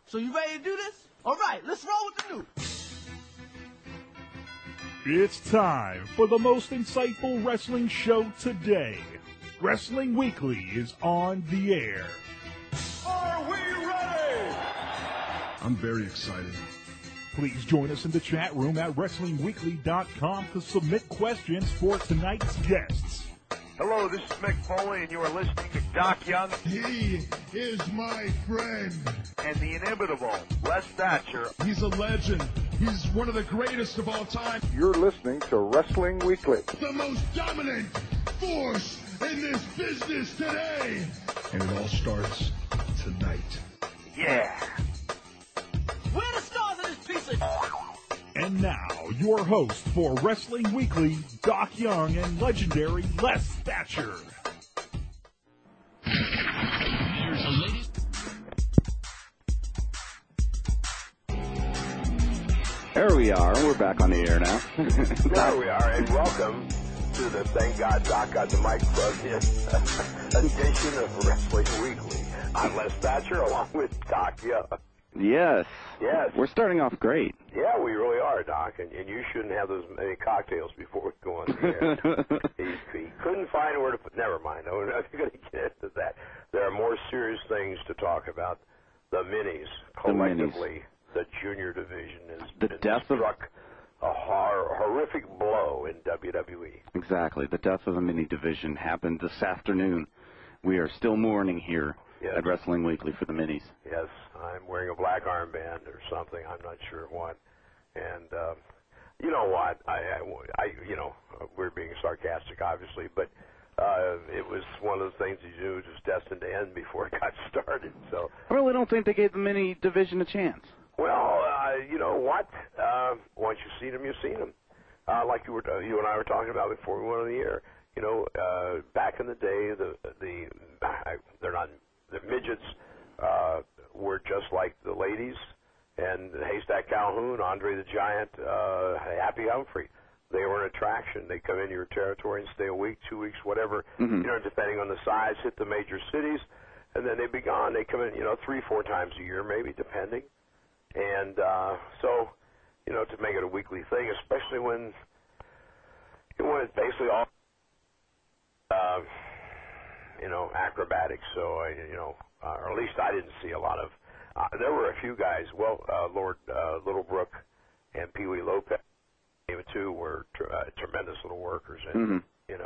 So you ready to do this? All right, let's roll with the news. It's time for the most insightful wrestling show today. Wrestling Weekly is on the air. Are we ready? I'm very excited. Please join us in the chat room at WrestlingWeekly.com to submit questions for tonight's guests. Hello, this is Mick Foley, and you are listening to Doc Young. He is my friend. And the inimitable Les Thatcher. He's a legend. He's one of the greatest of all time. You're listening to Wrestling Weekly. The most dominant force in this business today. And it all starts tonight. Yeah. We're the stars of this piece of... And now, your host for Wrestling Weekly, Doc Young and legendary Les Thatcher. Here's the latest. There we are. We're back on the air now. There we are, and welcome to the Thank God Doc got the mic plugged in edition of Wrestling Weekly. I'm Les Thatcher along with Doc Young. Yes. Yes. We're starting off great. Yeah, we really are, Doc, and you shouldn't have those many cocktails before we go on the air. he couldn't find where to put... Never mind. I'm not going to get into that. There are more serious things to talk about. The minis, collectively, the junior division has struck a horrific blow in WWE. Exactly. The death of the mini division happened this afternoon. We are still mourning here at Wrestling Weekly for the minis. Yes, I'm wearing a black armband or something. I'm not sure what. And you know what? I we're being sarcastic, obviously, but it was one of those things you knew was destined to end before it got started. So I really don't think they gave the mini division a chance. Well, you know what? Once you've seen them, you've seen them. Like you and I were talking about before we went on the air. You know, back in the day, the midgets were just like the ladies, and Haystack Calhoun, Andre the Giant, Happy Humphrey. They were an attraction. They come into your territory and stay a week, 2 weeks, whatever, depending on the size, hit the major cities, and then they'd be gone. They come in, 3-4 times a year, maybe, depending. And so, to make it a weekly thing, especially when it's basically all, acrobatics. So, or at least I didn't see a lot of. There were a few guys. Well, Lord Littlebrook and Pee Wee Lopez, even two, were tremendous little workers, and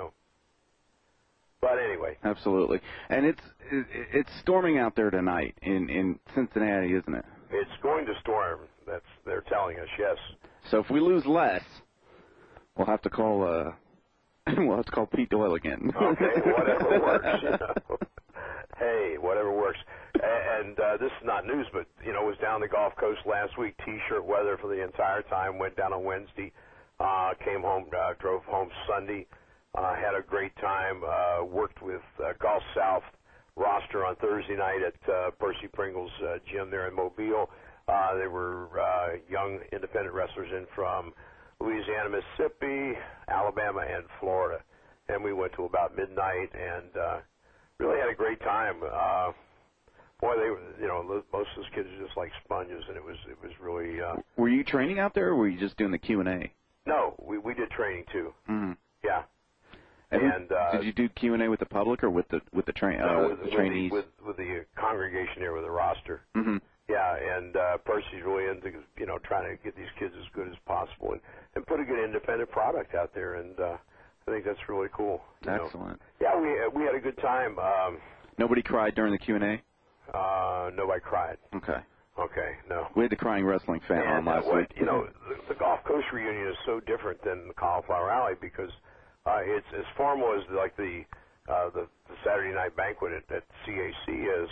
But anyway, absolutely. And it's storming out there tonight in Cincinnati, isn't it? It's going to storm. They're telling us, yes. So if we lose less, we'll have to call Pete Doyle again. Okay, whatever works. Hey, whatever works. And this is not news, but was down the Gulf Coast last week. T-shirt weather for the entire time. Went down on Wednesday. Came home. Drove home Sunday. Had a great time. Worked with Gulf South roster on Thursday night at Percy Pringle's gym there in Mobile. They were young independent wrestlers in from Louisiana, Mississippi, Alabama, and Florida. And we went to about midnight and really had a great time. Boy, they were, most of those kids are just like sponges, and it was really. Were you training out there, or were you just doing the Q&A? No, we did training too. Mm-hmm. Yeah. And did you do Q&A with the public or with the trainees? With the congregation there, with the roster. Mm-hmm. Yeah, and Percy's really into trying to get these kids as good as possible and put a good independent product out there, and I think that's really cool. Excellent. Yeah, we had a good time. Nobody cried during the Q&A? Nobody cried. Okay, no. We had the Crying Wrestling fan on last week. The Gulf Coast reunion is so different than the Cauliflower Alley because it's as formal as like the Saturday night banquet at CAC is.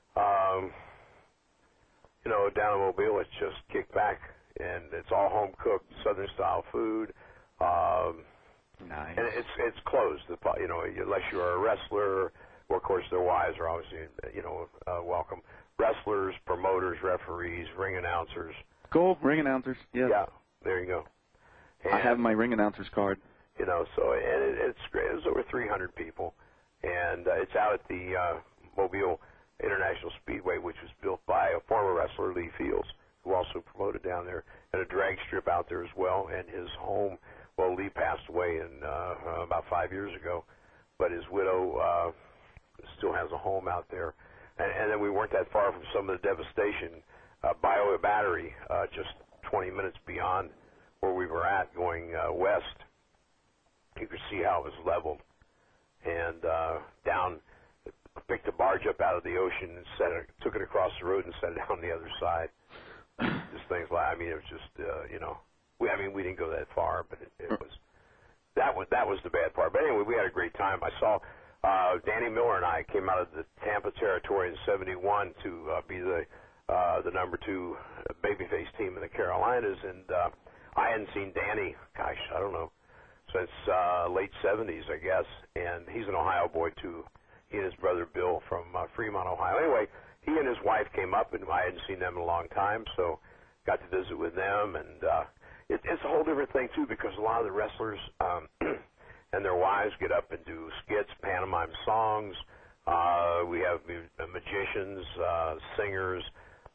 Down in Mobile, it's just kick back, and it's all home cooked Southern style food. Nice. And it's closed. Unless you're a wrestler, or of course their wives are obviously welcome. Wrestlers, promoters, referees, ring announcers. Cool, ring announcers. Yes. Yeah, there you go. And, I have my ring announcer's card. And it's great. It was over 300 people, and it's out at the Mobile International Speedway, which was built by a former wrestler, Lee Fields, who also promoted down there, and a drag strip out there as well. And his home, well, Lee passed away about 5 years ago, but his widow still has a home out there. And then we weren't that far from some of the devastation. Biowa Battery, just 20 minutes beyond where we were at, going west. You could see how it was leveled. And down, picked a barge up out of the ocean and took it across the road and set it down the other side. Just things like, I mean, it was just, we didn't go that far, but it was, that was the bad part. But anyway, we had a great time. I saw Danny Miller and I came out of the Tampa territory in '71 to be the number 2 babyface team in the Carolinas, and I hadn't seen Danny, gosh, I don't know, since late '70s, I guess, and he's an Ohio boy too. He and his brother Bill from Fremont, Ohio. Anyway, he and his wife came up, and I hadn't seen them in a long time, so got to visit with them, and it's a whole different thing too, because a lot of the wrestlers and their wives get up and do skits, pantomime songs. We have magicians, singers,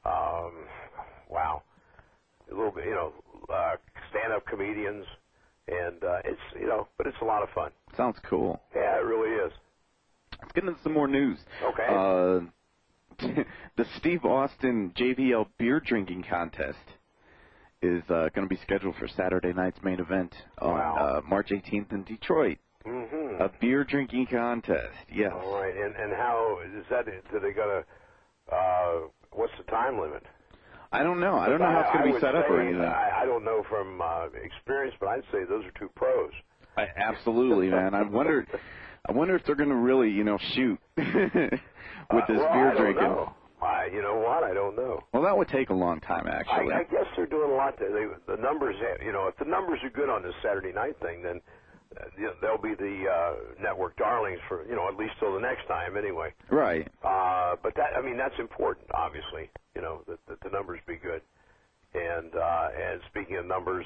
wow, a little bit, stand-up comedians, and it's, but it's a lot of fun. Sounds cool. Yeah, it really is. Let's get into some more news. Okay. The Steve Austin JVL beer drinking contest is going to be scheduled for Saturday night's main event on March 18th in Detroit. Mm-hmm. A beer drinking contest, yes. All right, and how is that? Do they got what's the time limit? I don't know. I don't know how it's going to be set up or anything. I don't know from experience, but I'd say those are 2 pros. Absolutely, man. I wonder if they're going to really, shoot with this beer drinking. Know. You know what? I don't know. Well, that would take a long time, actually. I guess they're doing a lot. The numbers, if the numbers are good on this Saturday night thing, then they'll be the network darlings for, at least till the next time, anyway. Right. But that's important, obviously. That the numbers be good. And speaking of numbers,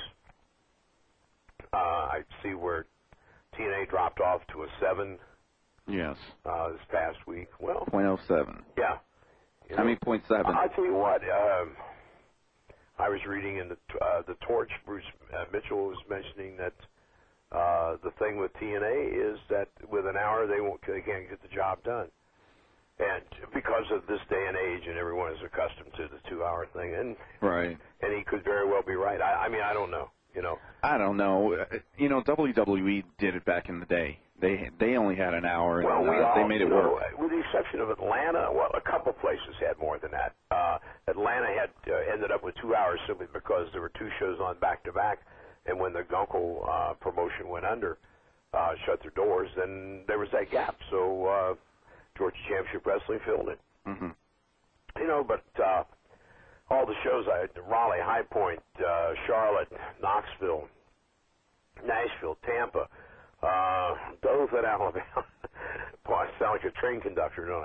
I see where TNA dropped off to a 7. Yes. This past week. Well, 0.07. Yeah. 0.7. I'll tell you what. I was reading in the Torch. Bruce Mitchell was mentioning that the thing with TNA is that with an hour they can't get the job done, and because of this day and age, and everyone is accustomed to the 2-hour thing, and right. And he could very well be right. I don't know. I don't know. WWE did it back in the day. They only had an hour, and they made it work. With the exception of Atlanta, well, a couple places had more than that. Atlanta had ended up with 2 hours simply because there were 2 shows on back-to-back, and when the Gunkel promotion went under, shut their doors, then there was that gap. So Georgia Championship Wrestling filled it. Mm-hmm. But all the shows, Raleigh, High Point, Charlotte, Knoxville, Nashville, Tampa, Dothan, Alabama. Boy, I sound like a train conductor, don't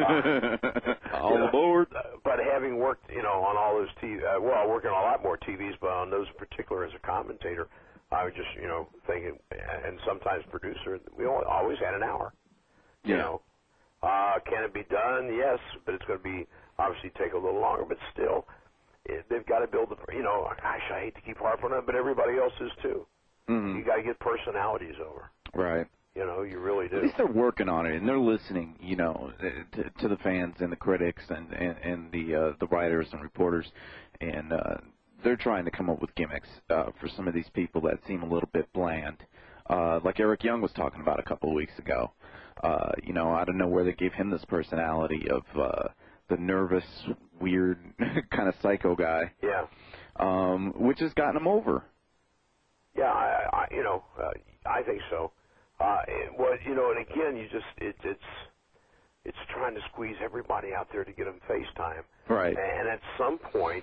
I? All aboard. But having worked, on all those working on a lot more TVs, but on those in particular as a commentator, I was just, thinking, and sometimes producer, we always had an hour. Yeah. Can it be done? Yes, but it's going to be obviously take a little longer. But still, they've got to build the. Gosh, I hate to keep harping on it, but everybody else is too. Mm-hmm. You got to get personalities over. Right. You really do. At least they're working on it, and they're listening, to the fans and the critics and the writers and reporters, and they're trying to come up with gimmicks for some of these people that seem a little bit bland. Like Eric Young was talking about a couple of weeks ago. I don't know where they gave him this personality of the nervous, weird, kind of psycho guy. Yeah. Which has gotten him over. Yeah, I think so. And again, it's trying to squeeze everybody out there to get them FaceTime. Right. And at some point,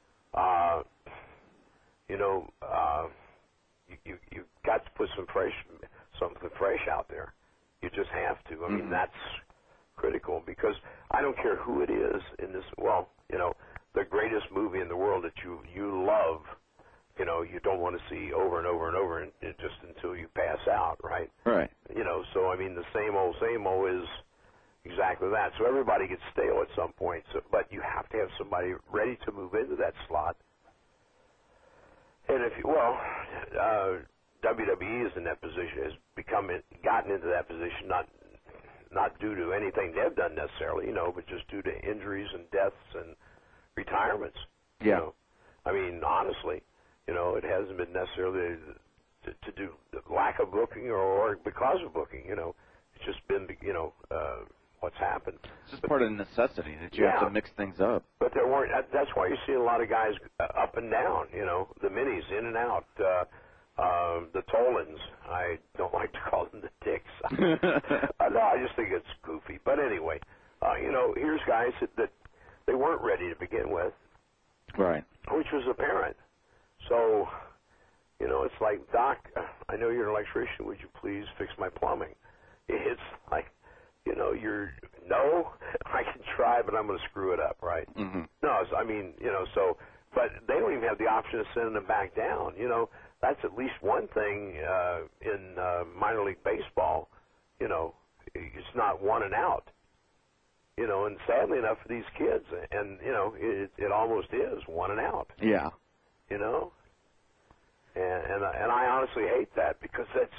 you've got to put something fresh out there. You just have to. I mean, that's critical, because I don't care who it is in this. Well, the greatest movie in the world that you love. You don't want to see over and over and over, and just until you pass out, right? Right. So I mean, the same old is, exactly that. So everybody gets stale at some point. So, but you have to have somebody ready to move into that slot. And WWE is in that position, has gotten into that position, not due to anything they've done necessarily, but just due to injuries and deaths and retirements. Yeah. I mean, honestly, it hasn't been necessarily to do lack of booking or because of booking. It's just been what's happened. It's just part of the necessity that you have to mix things up. But there weren't. That's why you see a lot of guys up and down. The minis in and out. The Tolans. I don't like to call them the Dicks. No, I just think it's goofy. But anyway, here's guys that they weren't ready to begin with. Right. Which was apparent. So, it's like, Doc, I know you're an electrician. Would you please fix my plumbing? It's like, no, I can try, but I'm going to screw it up, right? Mm-hmm. No, I mean, but they don't even have the option of sending them back down. That's at least one thing in minor league baseball. It's not one and out. And sadly enough for these kids, and it almost is one and out. Yeah. And I honestly hate that because that's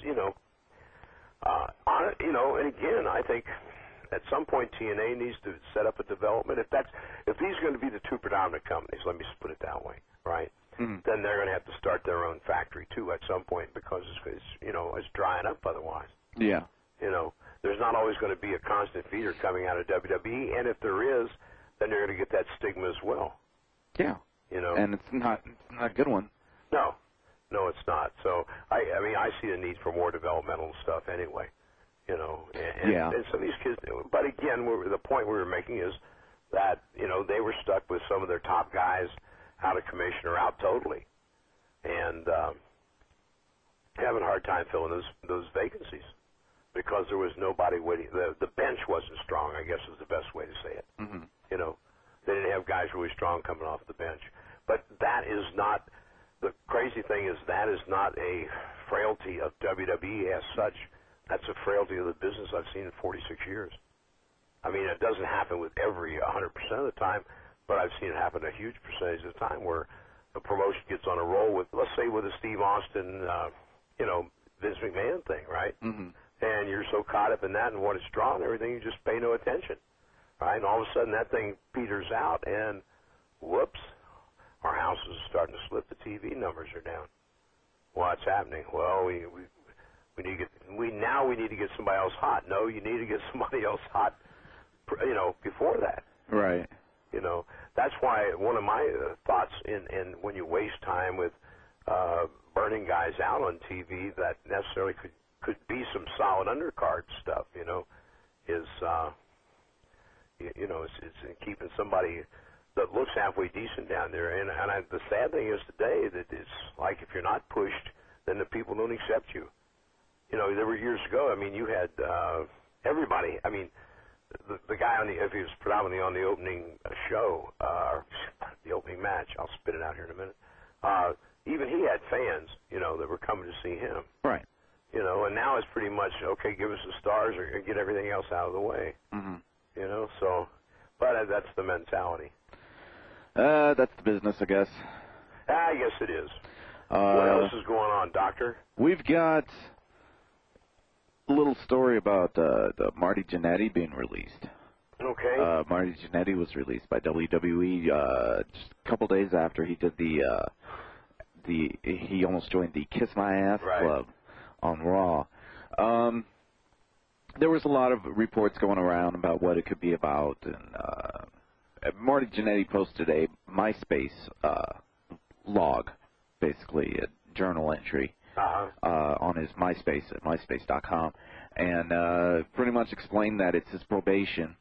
and again I think at some point TNA needs to set up a development. If these are going to be the two predominant companies, let me just put it that way, right? Mm-hmm. Then they're going to have to start their own factory too at some point because it's drying up otherwise. Yeah. There's not always going to be a constant feeder coming out of WWE, and if there is, then they're going to get that stigma as well. Yeah. And it's not a good one. No, it's not. So I mean, I see the need for more developmental stuff anyway. And some of these kids. But again, the point we were making is that they were stuck with some of their top guys out of commission or out totally, and having a hard time filling those vacancies. Because there was nobody waiting. The bench wasn't strong, I guess is the best way to say it. Mm-hmm. They didn't have guys really strong coming off the bench. But that is not, the crazy thing is that is not a frailty of WWE as such. That's a frailty of the business I've seen in 46 years. I mean, it doesn't happen with every 100% of the time, but I've seen it happen a huge percentage of the time where the promotion gets on a roll with, let's say, with a Steve Austin, Vince McMahon thing, right? Mm-hmm. And you're so caught up in that and what it's drawn and everything, you just pay no attention, right? And all of a sudden that thing peters out, and whoops, our house is starting to slip. The TV numbers are down. What's happening? Well, we need to get somebody else hot. No, you need to get somebody else hot, before that. Right. That's why one of my thoughts in when you waste time with burning guys out on TV that necessarily could be some solid undercard stuff, is it's keeping somebody that looks halfway decent down there. And the sad thing is today that it's like if you're not pushed, then the people don't accept you. There were years ago. I mean, you had everybody. I mean, the guy if he was predominantly on the opening show, the opening match. I'll spit it out here in a minute. Even he had fans, that were coming to see him. Right. And now it's pretty much, okay, give us the stars or get everything else out of the way. Mm-hmm. So, but that's the mentality. That's the business, I guess. I guess it is. What else is going on, Doctor? We've got a little story about the Marty Jannetty being released. Okay. Marty Jannetty was released by WWE just a couple days after he did he almost joined the Kiss My Ass Club on Raw. There was a lot of reports going around about what it could be about, and Marty Jannetty posted a MySpace log, basically a journal entry on his MySpace at myspace.com, and pretty much explained that it's his probation.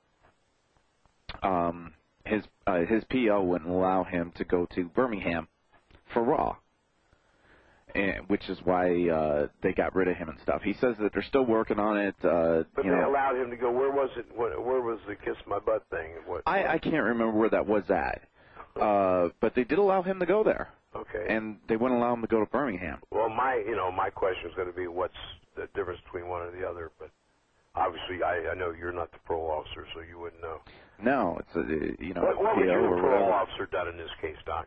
His PO wouldn't allow him to go to Birmingham for Raw. Which is why they got rid of him and stuff. He says that they're still working on it. But they allowed him to go. Where was it? Where was the Kiss My Butt thing? I can't remember where that was at. But they did allow him to go there. Okay. And they wouldn't allow him to go to Birmingham. Well, my question is going to be what's the difference between one and the other. But Obviously, I know you're not the parole officer, so you wouldn't know. No, it's What would your parole officer done in this case, Doc?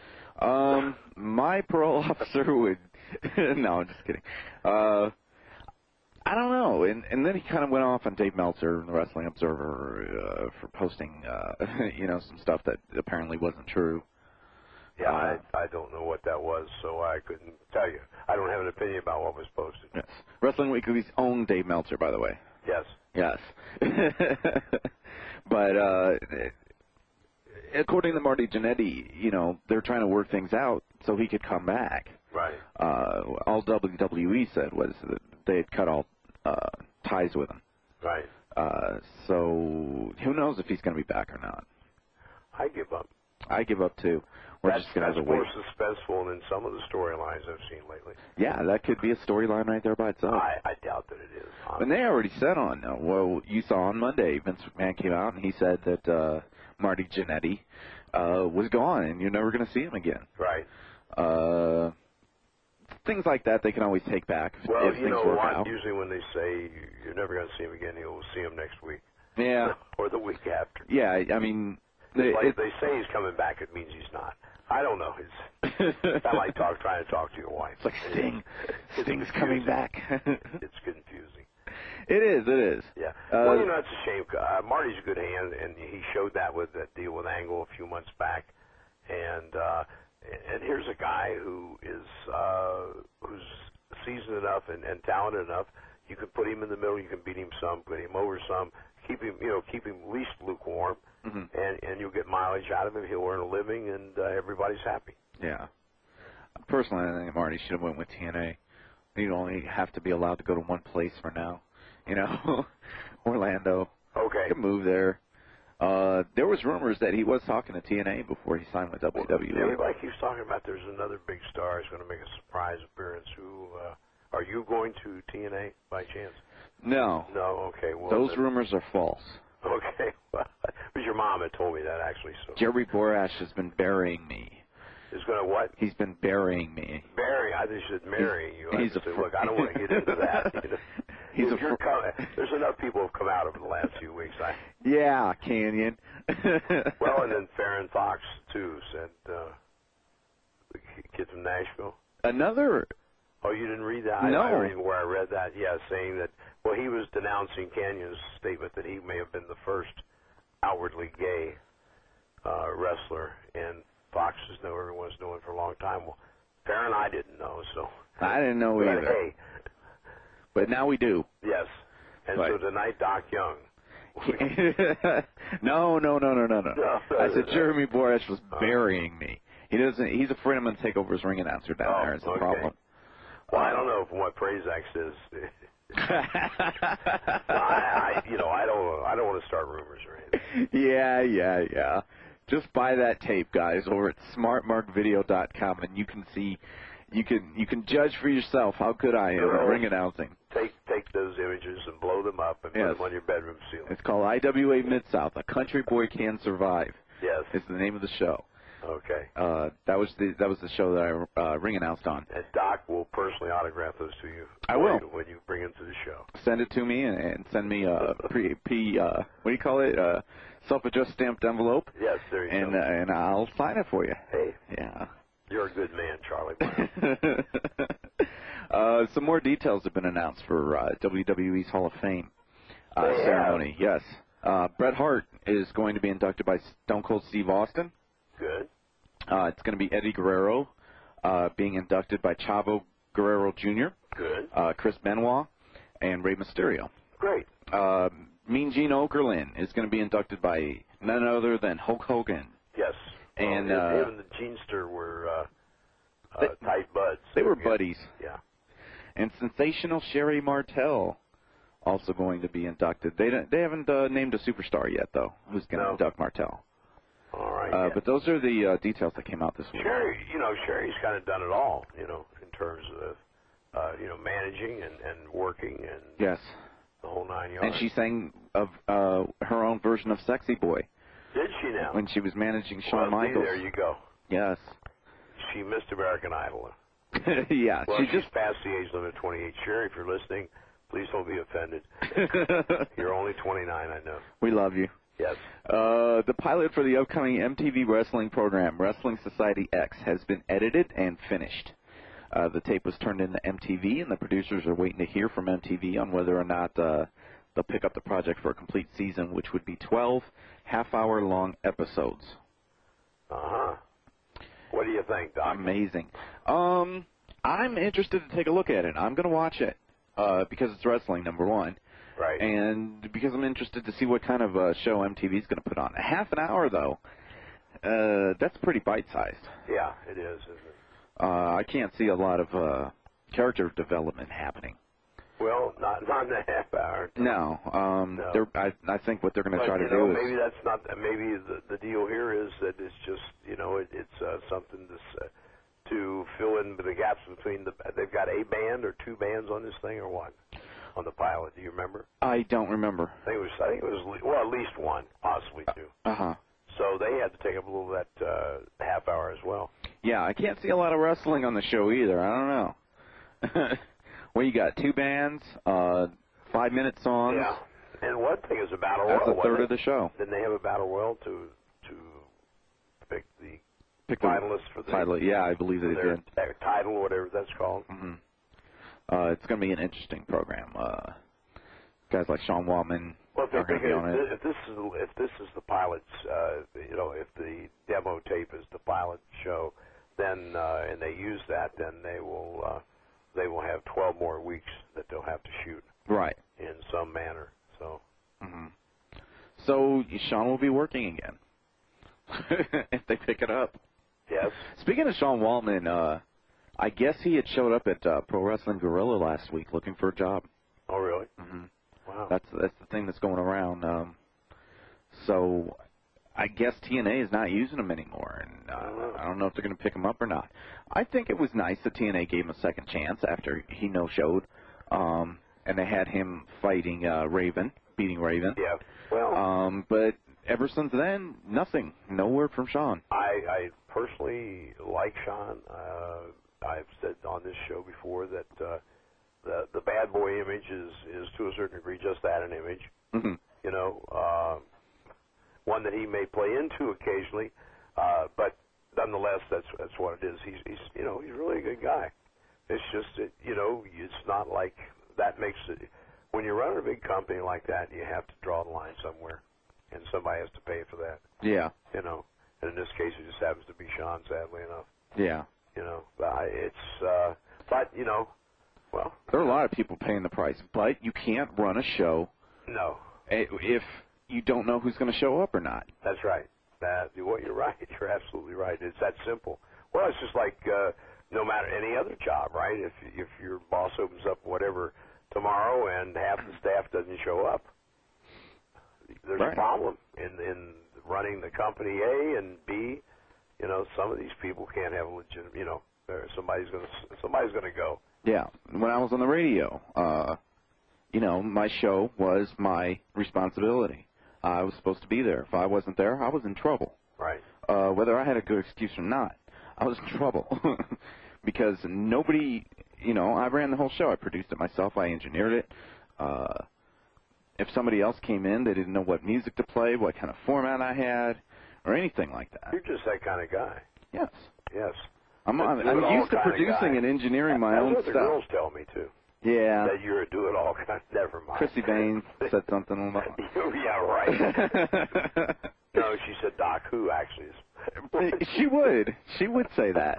My parole officer would. No, I'm just kidding. I don't know. And then he kind of went off on Dave Meltzer and the Wrestling Observer for posting, some stuff that apparently wasn't true. Yeah, I don't know what that was, so I couldn't tell you. I don't have an opinion about what was posted. Yes. Wrestling Weekly's own Dave Meltzer, by the way. Yes. Yes. But according to Marty Jannetty, they're trying to work things out so he could come back. Right. All WWE said was that they had cut all ties with him. Right. So who knows if he's going to be back or not. I give up. I give up, too. We're just going to have to wait. That's more suspenseful than some of the storylines I've seen lately. Yeah, that could be a storyline right there by itself. I doubt that it is. And they already said you saw on Monday, Vince McMahon came out and he said that Marty Jannetty was gone and you're never going to see him again. Right. Things like that they can always take back if things work out. Usually when they say you're never going to see him again, you'll see him next week. Yeah. Or the week after. Yeah, I mean... If they say he's coming back, it means he's not. I don't know. It's not like trying to talk to your wife. It's like Sting. Sting's coming back. It's confusing. It is. Yeah. Well, it's a shame. Marty's a good hand, and he showed that with that deal with Angle a few months back. And here's a guy who's seasoned enough and talented enough. You can put him in the middle. You can beat him some, put him over some. Keep him at least lukewarm. Mm-hmm. And you'll get mileage out of him. He'll earn a living, and everybody's happy. Yeah. Personally, I think Marty should have went with TNA. He'd only have to be allowed to go to one place for now. Orlando. Okay. He could move there. There was rumors that he was talking to TNA before he signed with WWE. Well, everybody keeps talking about there's another big star who's going to make a surprise appearance. Are you going to TNA by chance? No. No. Okay. Well, those rumors are false. Okay. But your mom had told me that, actually. So Jerry Borash has been burying me. Is going to what? He's been burying me. Burying? I think you said marrying you. Look, I don't want to get into that. There's enough people who have come out over the last few weeks. Yeah, Canyon. Well, and then Farron Fox, too, said, the kid from Nashville. Another... Oh, you didn't read that? No. I don't even where I read that. Yeah, saying that, well, he was denouncing Canyon's statement that he may have been the first outwardly gay wrestler, and Fox has known everyone's known for a long time. Well, Farron, I didn't know, so. I didn't know either. Hey. But now we do. Yes. And so tonight, Doc Young. No. I said Jeremy Borash was burying me. He's afraid I'm going to take over his ring announcer down there. It's a problem. Well, I don't know from what Prazak says. I don't want to start rumors or anything. Yeah. Just buy that tape, guys, over at smartmarkvideo.com, and you can see, you can judge for yourself how good I am at ring announcing. Take those images and blow them up and put them on your bedroom ceiling. It's called IWA Mid-South, A Country Boy Can Survive. Yes. It's the name of the show. Okay. That was the show that I ring announced on. And Doc will personally autograph those to you. I will when you bring them to the show. Send it to me and send me a what do you call it? Self-addressed stamped envelope. Yes, there you go. And I'll sign it for you. Hey. Yeah. You're a good man, Charlie Brown. Some more details have been announced for WWE's Hall of Fame ceremony. Yes. Bret Hart is going to be inducted by Stone Cold Steve Austin. Good. It's going to be Eddie Guerrero being inducted by Chavo Guerrero Jr., Good. Chris Benoit, and Rey Mysterio. Great. Mean Gene Okerlund is going to be inducted by none other than Hulk Hogan. Yes. And him and the Genester were tight buds. They were buddies. Yeah. And sensational Sherry Martel also going to be inducted. They haven't named a superstar yet, though, who's going to induct Martel. All right. But those are the details that came out this week. Sherry's kind of done it all, in terms of, managing and working and yes, the whole 9 yards. And she sang of her own version of Sexy Boy. Did she now? When she was managing Shawn Michaels. There you go. Yes. She missed American Idol. Yeah. Well, she's past the age limit of 28. Sherry, if you're listening, Please don't be offended. You're only 29, I know. We love you. Yes. The pilot for the upcoming MTV wrestling program, Wrestling Society X, has been edited and finished. The tape was turned into MTV, and the producers are waiting to hear from MTV on whether or not they'll pick up the project for a complete season, which would be 12 half-hour-long episodes. Uh-huh. What do you think, Doc? Amazing. I'm interested to take a look at it. I'm going to watch it because it's wrestling, number one. Right. And because I'm interested to see what kind of show MTV's going to put on. A half an hour, though, that's pretty bite-sized. Yeah, it is, isn't it? I can't see a lot of character development happening. Well, not in a half hour. No. No. I think what they're going to try to do do maybe is... that's not. Maybe the deal here is that it's just, it's something to fill in the gaps between they've got a band or two bands on this thing or one on the pilot. Do you remember? I don't remember. I think it was well, at least one, possibly two. Uh-huh. So they had to take up a little of that half hour as well. Yeah, I can't see a lot of wrestling on the show either. I don't know. Well, you got two bands, 5-minute songs. Yeah. And one thing is a battle royal. That's a third of the show. Didn't they have a battle royal to pick the finalists for the title? Yeah, I believe they did. Their title, whatever that's called. Mm-hmm. It's going to be an interesting program. Guys like Sean Waltman are going to be on it. If this is the pilot's, if the demo tape is the pilot show, then and they use that, then they will have 12 more weeks that they'll have to shoot. Right. In some manner. So. Mm-hmm. So Sean will be working again if they pick it up. Yes. Speaking of Sean Waltman, I guess he had showed up at Pro Wrestling Guerrilla last week looking for a job. Oh, really? Mm-hmm. Wow. That's the thing that's going around. So I guess TNA is not using him anymore, and I don't know if they're going to pick him up or not. I think it was nice that TNA gave him a second chance after he no-showed, and they had him fighting Raven, beating Raven. Yeah. Well. But ever since then, nothing. No word from Sean. I personally like Sean. I've said on this show before that the bad boy image is to a certain degree just that, an image. Mm-hmm. One that he may play into occasionally, but nonetheless, that's what it is. He's really a good guy. It's just that, it's not like that makes it. When you're running a big company like that, you have to draw the line somewhere, and somebody has to pay for that. Yeah. And in this case, it just happens to be Sean, sadly enough. Yeah. Well, there are a lot of people paying the price, but you can't run a show. No. If you don't know who's going to show up or not. That's right. You're right. You're absolutely right. It's that simple. Well, it's just like no matter any other job, right? If your boss opens up whatever tomorrow and half the staff doesn't show up, there's a problem in running the company A and B. Some of these people can't have a legitimate. Somebody's going to go. Yeah. When I was on the radio, my show was my responsibility. I was supposed to be there. If I wasn't there, I was in trouble. Right. Whether I had a good excuse or not, I was in trouble because nobody, I ran the whole show. I produced it myself. I engineered it. If somebody else came in, they didn't know what music to play, what kind of format I had, or anything like that. You're just that kind of guy. Yes. Yes. I'm used to producing and engineering my own stuff. That's what the girls tell me, too. Yeah. That you're a do-it-all kind. Never mind. Chrissy Baines said something about yeah, right. No, she said Doc Who, actually. She would say that.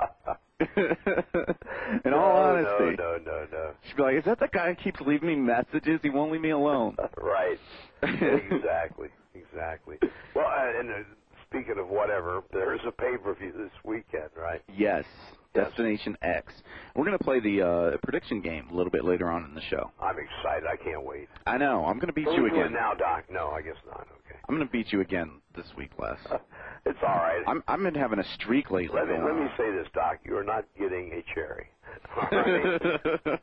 In all honesty. No. She'd be like, is that the guy who keeps leaving me messages? He won't leave me alone. Right. Exactly. Well, and speaking of whatever, there's a pay-per-view this weekend, right? Yes. Destination X. We're going to play the prediction game a little bit later on in the show. I'm excited. I can't wait. I know. I'm going to beat you again. Now, Doc? No, I guess not. Okay. I'm going to beat you again this week, Les. It's all right. I've been having a streak lately. Let me say this, Doc. You are not getting a cherry. All right?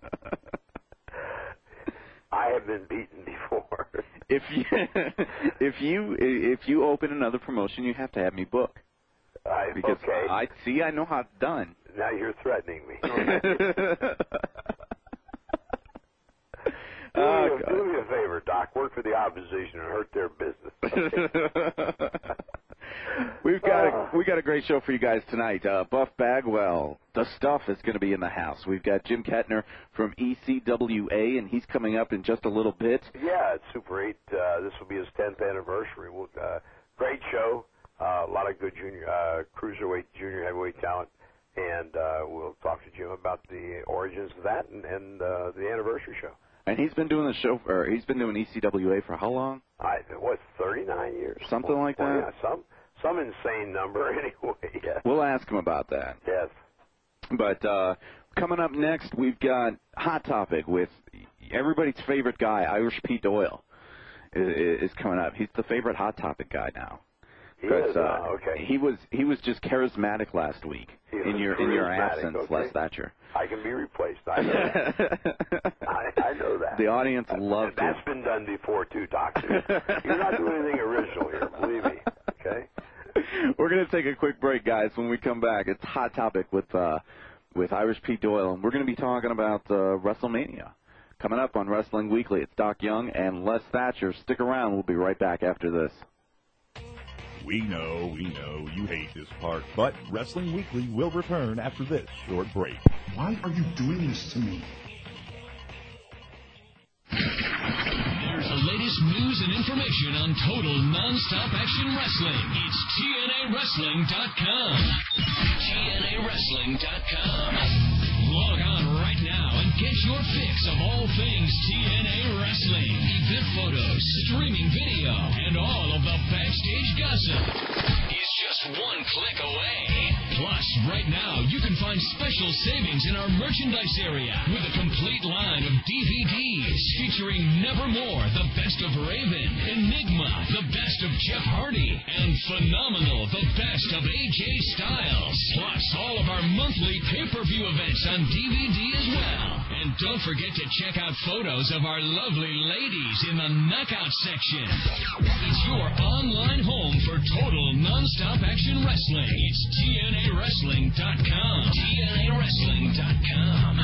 I have been beaten before. If you open another promotion, you have to have me book. Because okay. I know how it's done. Now you're threatening me. Do me a favor, Doc. Work for the opposition and hurt their business. we got a great show for you guys tonight. Buff Bagwell, the stuff is going to be in the house. We've got Jim Kettner from ECWA, and he's coming up in just a little bit. Yeah, it's Super 8. This will be his 10th anniversary. Great show. A lot of good junior, cruiserweight, junior heavyweight talent. And we'll talk to Jim about the origins of that and the anniversary show. And he's been doing the show, he's been doing ECWA for how long? 39 years? Something like that? Yeah, some insane number anyway. Yes. We'll ask him about that. Yes. But coming up next, we've got Hot Topic with everybody's favorite guy, Irish Pete Doyle, is coming up. He's the favorite Hot Topic guy now. Because okay. He was just charismatic last week in your absence, okay. Les Thatcher. I can be replaced. I know that. I know that. The audience loved it. That's been done before too, Doctor. You're not doing anything original here, believe me. Okay. We're gonna take a quick break, guys. When we come back, it's Hot Topic with Irish Pete Doyle, and we're gonna be talking about WrestleMania coming up on Wrestling Weekly. It's Doc Young and Les Thatcher. Stick around. We'll be right back after this. We know, you hate this part, but Wrestling Weekly will return after this short break. Why are you doing this to me? There's the latest news and information on total non-stop action wrestling. It's TNAWrestling.com. TNAWrestling.com. Log on right now and get your fix of all things TNA Wrestling. Event photos, streaming video, and all of the backstage gossip is just one click away. Plus, right now, you can find special savings in our merchandise area with a complete line of DVDs featuring Nevermore, the best of Raven, Enigma, the best of Jeff Hardy, and Phenomenal, the best of AJ Styles. Plus, all of our monthly pay-per-view events on DVD as well. And don't forget to check out photos of our lovely ladies in the knockout section. It's your online home for total non-stop action wrestling. It's TNAWrestling.com. TNAWrestling.com.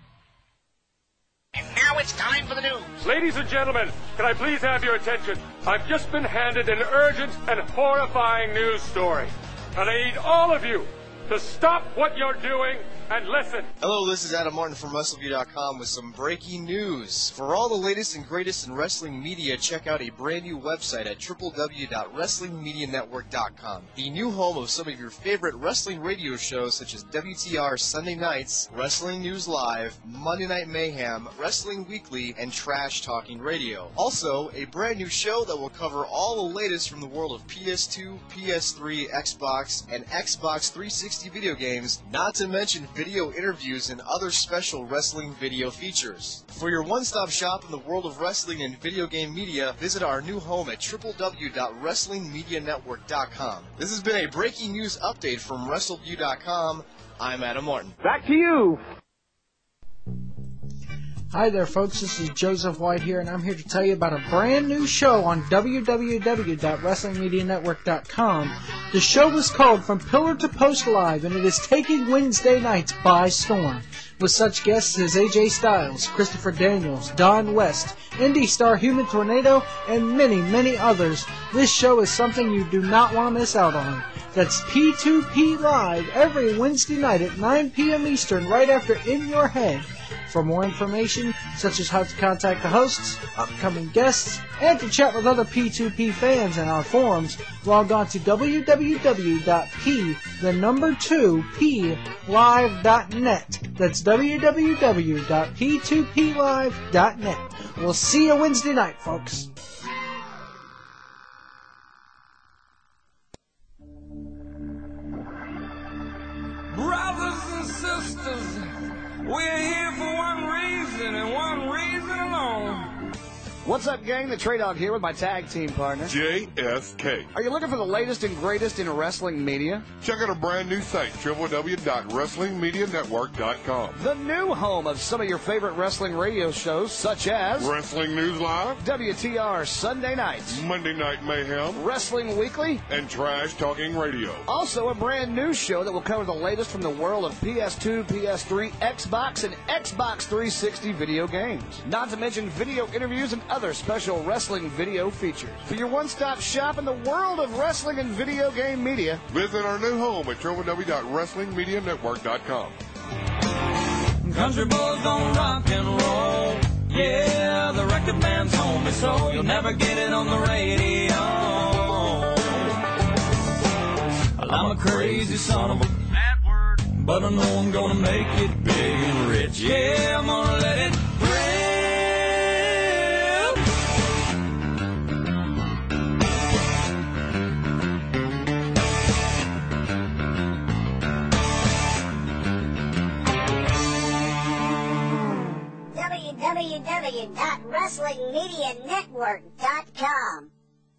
And now it's time for the news. Ladies and gentlemen, can I please have your attention? I've just been handed an urgent and horrifying news story. And I need all of you to stop what you're doing and listen. Hello, this is Adam Martin from WrestleView.com with some breaking news. For all the latest and greatest in wrestling media, check out a brand new website at www.WrestlingMediaNetwork.com. The new home of some of your favorite wrestling radio shows such as WTR Sunday Nights, Wrestling News Live, Monday Night Mayhem, Wrestling Weekly, and Trash Talking Radio. Also, a brand new show that will cover all the latest from the world of PS2, PS3, Xbox, and Xbox 360 video games, not to mention video interviews and other special wrestling video features. For your one-stop shop in the world of wrestling and video game media, visit our new home at www.WrestlingMediaNetwork.com. This has been a breaking news update from WrestleView.com. I'm Adam Martin. Back to you. Hi there, folks. This is Joseph White here, and I'm here to tell you about a brand new show on www.WrestlingMediaNetwork.com. The show is called From Pillar to Post Live, and it is taking Wednesday nights by storm. With such guests as AJ Styles, Christopher Daniels, Don West, Indie star Human Tornado, and many, many others, this show is something you do not want to miss out on. That's P2P Live every Wednesday night at 9 p.m. Eastern, right after In Your Head. For more information, such as how to contact the hosts, upcoming guests, and to chat with other P2P fans in our forums, log on to www.p2plive.net. That's www.p2plive.net. We'll see you Wednesday night, folks. Brothers and sisters, we're here for one reason and one reason alone. What's up, gang? The Trade Dog here with my tag team partner, JSK. Are you looking for the latest and greatest in wrestling media? Check out a brand new site, www.wrestlingmedianetwork.com. The new home of some of your favorite wrestling radio shows, such as Wrestling News Live, WTR Sunday Nights, Monday Night Mayhem, Wrestling Weekly, and Trash Talking Radio. Also a brand new show that will cover the latest from the world of PS2, PS3, Xbox, and Xbox 360 video games. Not to mention video interviews and other special wrestling video features. For your one-stop shop in the world of wrestling and video game media, visit our new home at www.wrestlingmedianetwork.com. Country boys don't rock and roll. Yeah, the record man's home is so you'll never get it on the radio. Well, I'm a crazy son of a bad word, but I know I'm gonna make it big and rich. Yeah, I'm gonna let it www.wrestlingmedianetwork.com.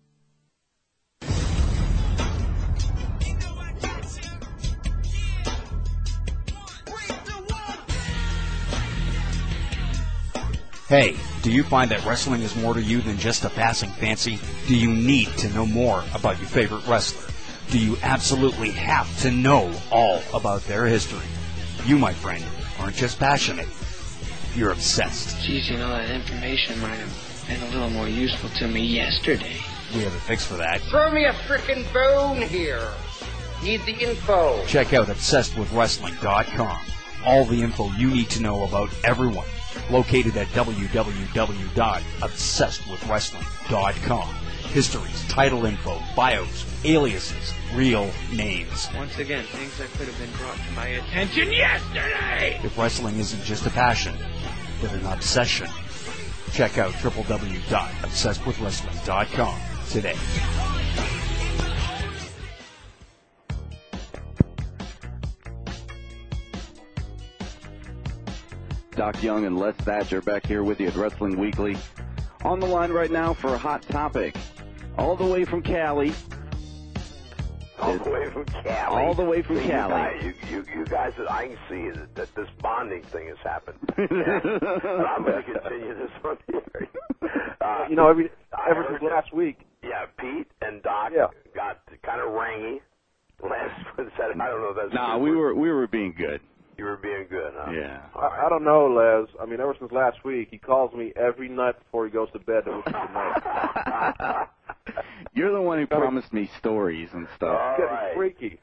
Hey, do you find that wrestling is more to you than just a passing fancy? Do you need to know more about your favorite wrestler? Do you absolutely have to know all about their history? You, my friend, aren't just passionate. You're obsessed. Geez, you know, that information might have been a little more useful to me yesterday. We have a fix for that. Throw me a frickin' bone here. Need the info. Check out ObsessedWithWrestling.com. All the info you need to know about everyone. Located at www.obsessedwithwrestling.com. Histories, title info, bios, aliases, real names. Once again, things that could have been brought to my attention yesterday. If wrestling isn't just a passion, but an obsession, check out www.obsessedwithwrestling.com today. Doc Young and Les Thatcher back here with you at Wrestling Weekly. On the line right now for a hot topic. All the way from Cali. All the way from Cali. All the way from Cali. You guys, I can see that this bonding thing has happened. Yeah. But I'm going to continue this one here. Ever since last week. Yeah, Pete and Doc got kind of rangy. I don't know if that's we were being good. You were being good, huh? Yeah. I don't know, Les. I mean, ever since last week, he calls me every night before he goes to bed to wish me good night. You're the one who promised me stories and stuff. It's getting freaky.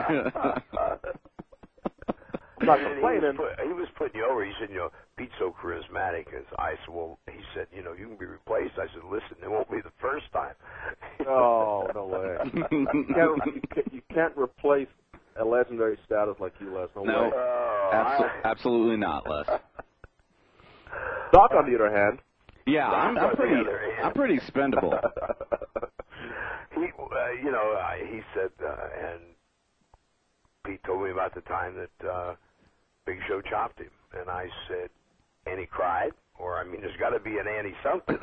I'm not complaining. He was putting you over. He said, Pete's so charismatic. I said, well, he said, you can be replaced. I said, listen, it won't be the first time. Oh, no way. You can't replace a legendary status like you, Les. No way. Absolutely not, Les. Doc, on the other hand. Yeah, I'm pretty expendable. He said, and Pete told me about the time that Big Show chopped him, and I said, and he cried, there's got to be an Annie something.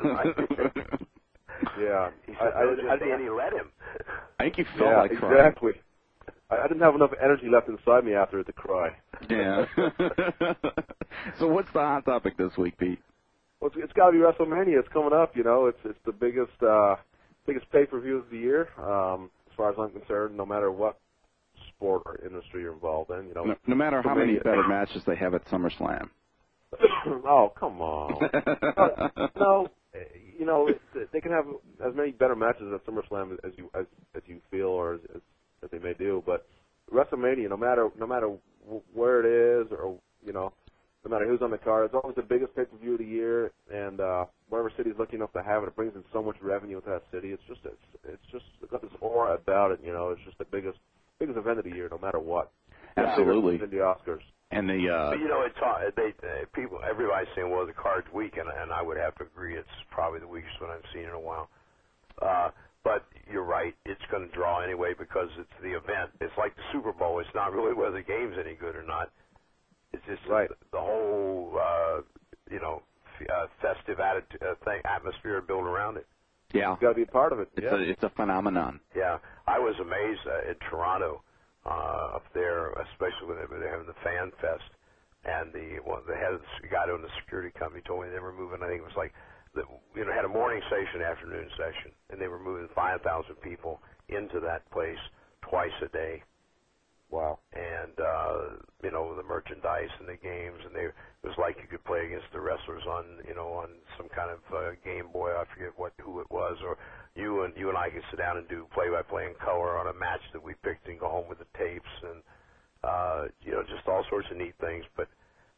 Yeah. He said, and he let him. I think you felt like crying. Exactly. I didn't have enough energy left inside me after it to cry. Yeah. So what's the hot topic this week, Pete? Well, it's got to be WrestleMania. It's coming up. It's the biggest pay-per-view of the year, as far as I'm concerned. No matter what sport or industry you're involved in, No matter how many better matches they have at SummerSlam. Oh, come on. No. They can have as many better matches at SummerSlam as you feel or as they may do, but WrestleMania, no matter where it is or no matter who's on the card, it's always the biggest pay-per-view of the year, and whatever city's lucky enough to have it, it brings in so much revenue with that city. It's just got this aura about it. It's just the biggest event of the year, no matter what. Absolutely. Than the Oscars. And the people, everybody's saying, well, the card's weak, and I would have to agree. It's probably the weakest one I've seen in a while. But you're right. It's going to draw anyway because it's the event. It's like the Super Bowl. It's not really whether the game's any good or not. It's just the whole, festive atmosphere built around it. Yeah. You've got to be a part of it. It's a phenomenon. Yeah. I was amazed in Toronto up there, especially when they were having the Fan Fest, and the head of the guy on the security company told me they were moving, I think it was like, had a morning session, afternoon session, and they were moving 5,000 people into that place twice a day. Wow. And, the merchandise and the games, and it was like you could play against the wrestlers on some kind of Game Boy, I forget who it was, or you and I could sit down and do play-by-play in color on a match that we picked and go home with the tapes, and, just all sorts of neat things. But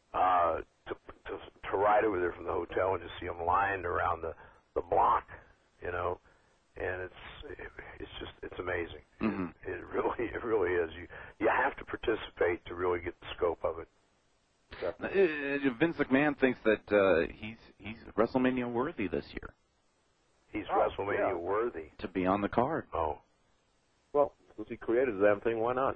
to ride over there from the hotel and just see them lined around the block, and it's amazing. Mm-hmm. It really is. You have to participate to really get the scope of it. Vince McMahon thinks that he's WrestleMania worthy this year. He's WrestleMania worthy to be on the card. Oh, well, since he created the damn thing, why not?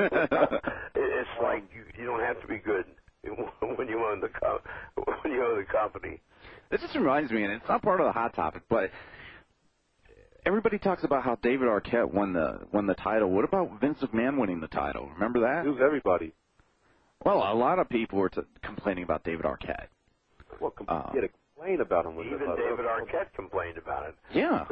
It's like you don't have to be good when you own the company. This just reminds me, and it's not part of the hot topic, but everybody talks about how David Arquette won the title. What about Vince McMahon winning the title? Remember that? It was everybody. Well, a lot of people were complaining about David Arquette. Well, you had to complain about him. Even David Arquette complained about it. Yeah.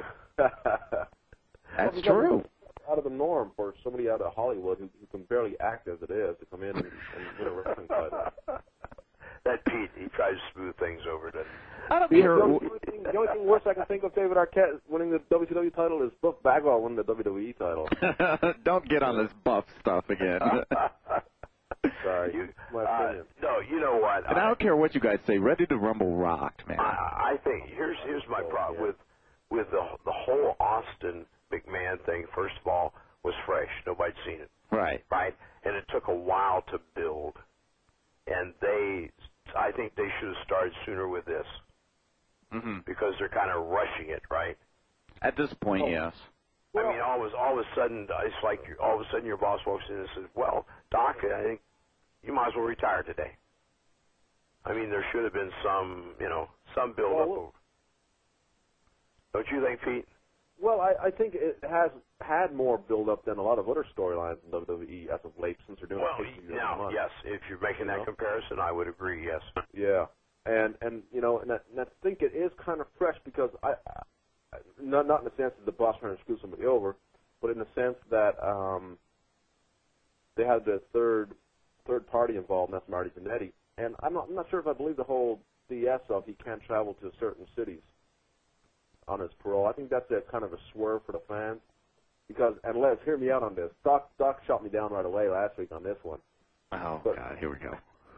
That's true. Out of the norm for somebody out of Hollywood who can barely act as it is to come in and win a wrestling title. That Pete, he tries to smooth things over. I don't care. The only thing worse I can think of David Arquette winning the WCW title is Buff Bagwell winning the WWE title. Don't get on this Buff stuff again. Sorry. My opinion. No, you know what? And I don't care what you guys say. Ready to Rumble rocked, man. I think here's my problem with the whole Austin McMahon thing. First of all, was fresh. Nobody'd seen it. Right. Right. And it took a while to build. And I think they should have started sooner with this. Mm-hmm. Because they're kind of rushing it, right? At this point, yes. I mean, all of a sudden, it's like all of a sudden your boss walks in and says, "Well, Doc, I think you might as well retire today." I mean, there should have been some build-up. Don't you think, Pete? Well, I think it has had more build-up than a lot of other storylines in WWE as of late, since they're doing it. Now, yes, if you're making that comparison, I would agree. Yes. Yeah, and I think it is kind of fresh because not in the sense that the boss trying to screw somebody over, but in the sense that they had the third party involved, and that's Marty Jannetty. And I'm not sure if I believe the whole BS of he can't travel to certain cities on his parole. I think that's a kind of a swerve for the fans. Because, and Les, hear me out on this. Doc shot me down right away last week on this one. Oh, God, here we go.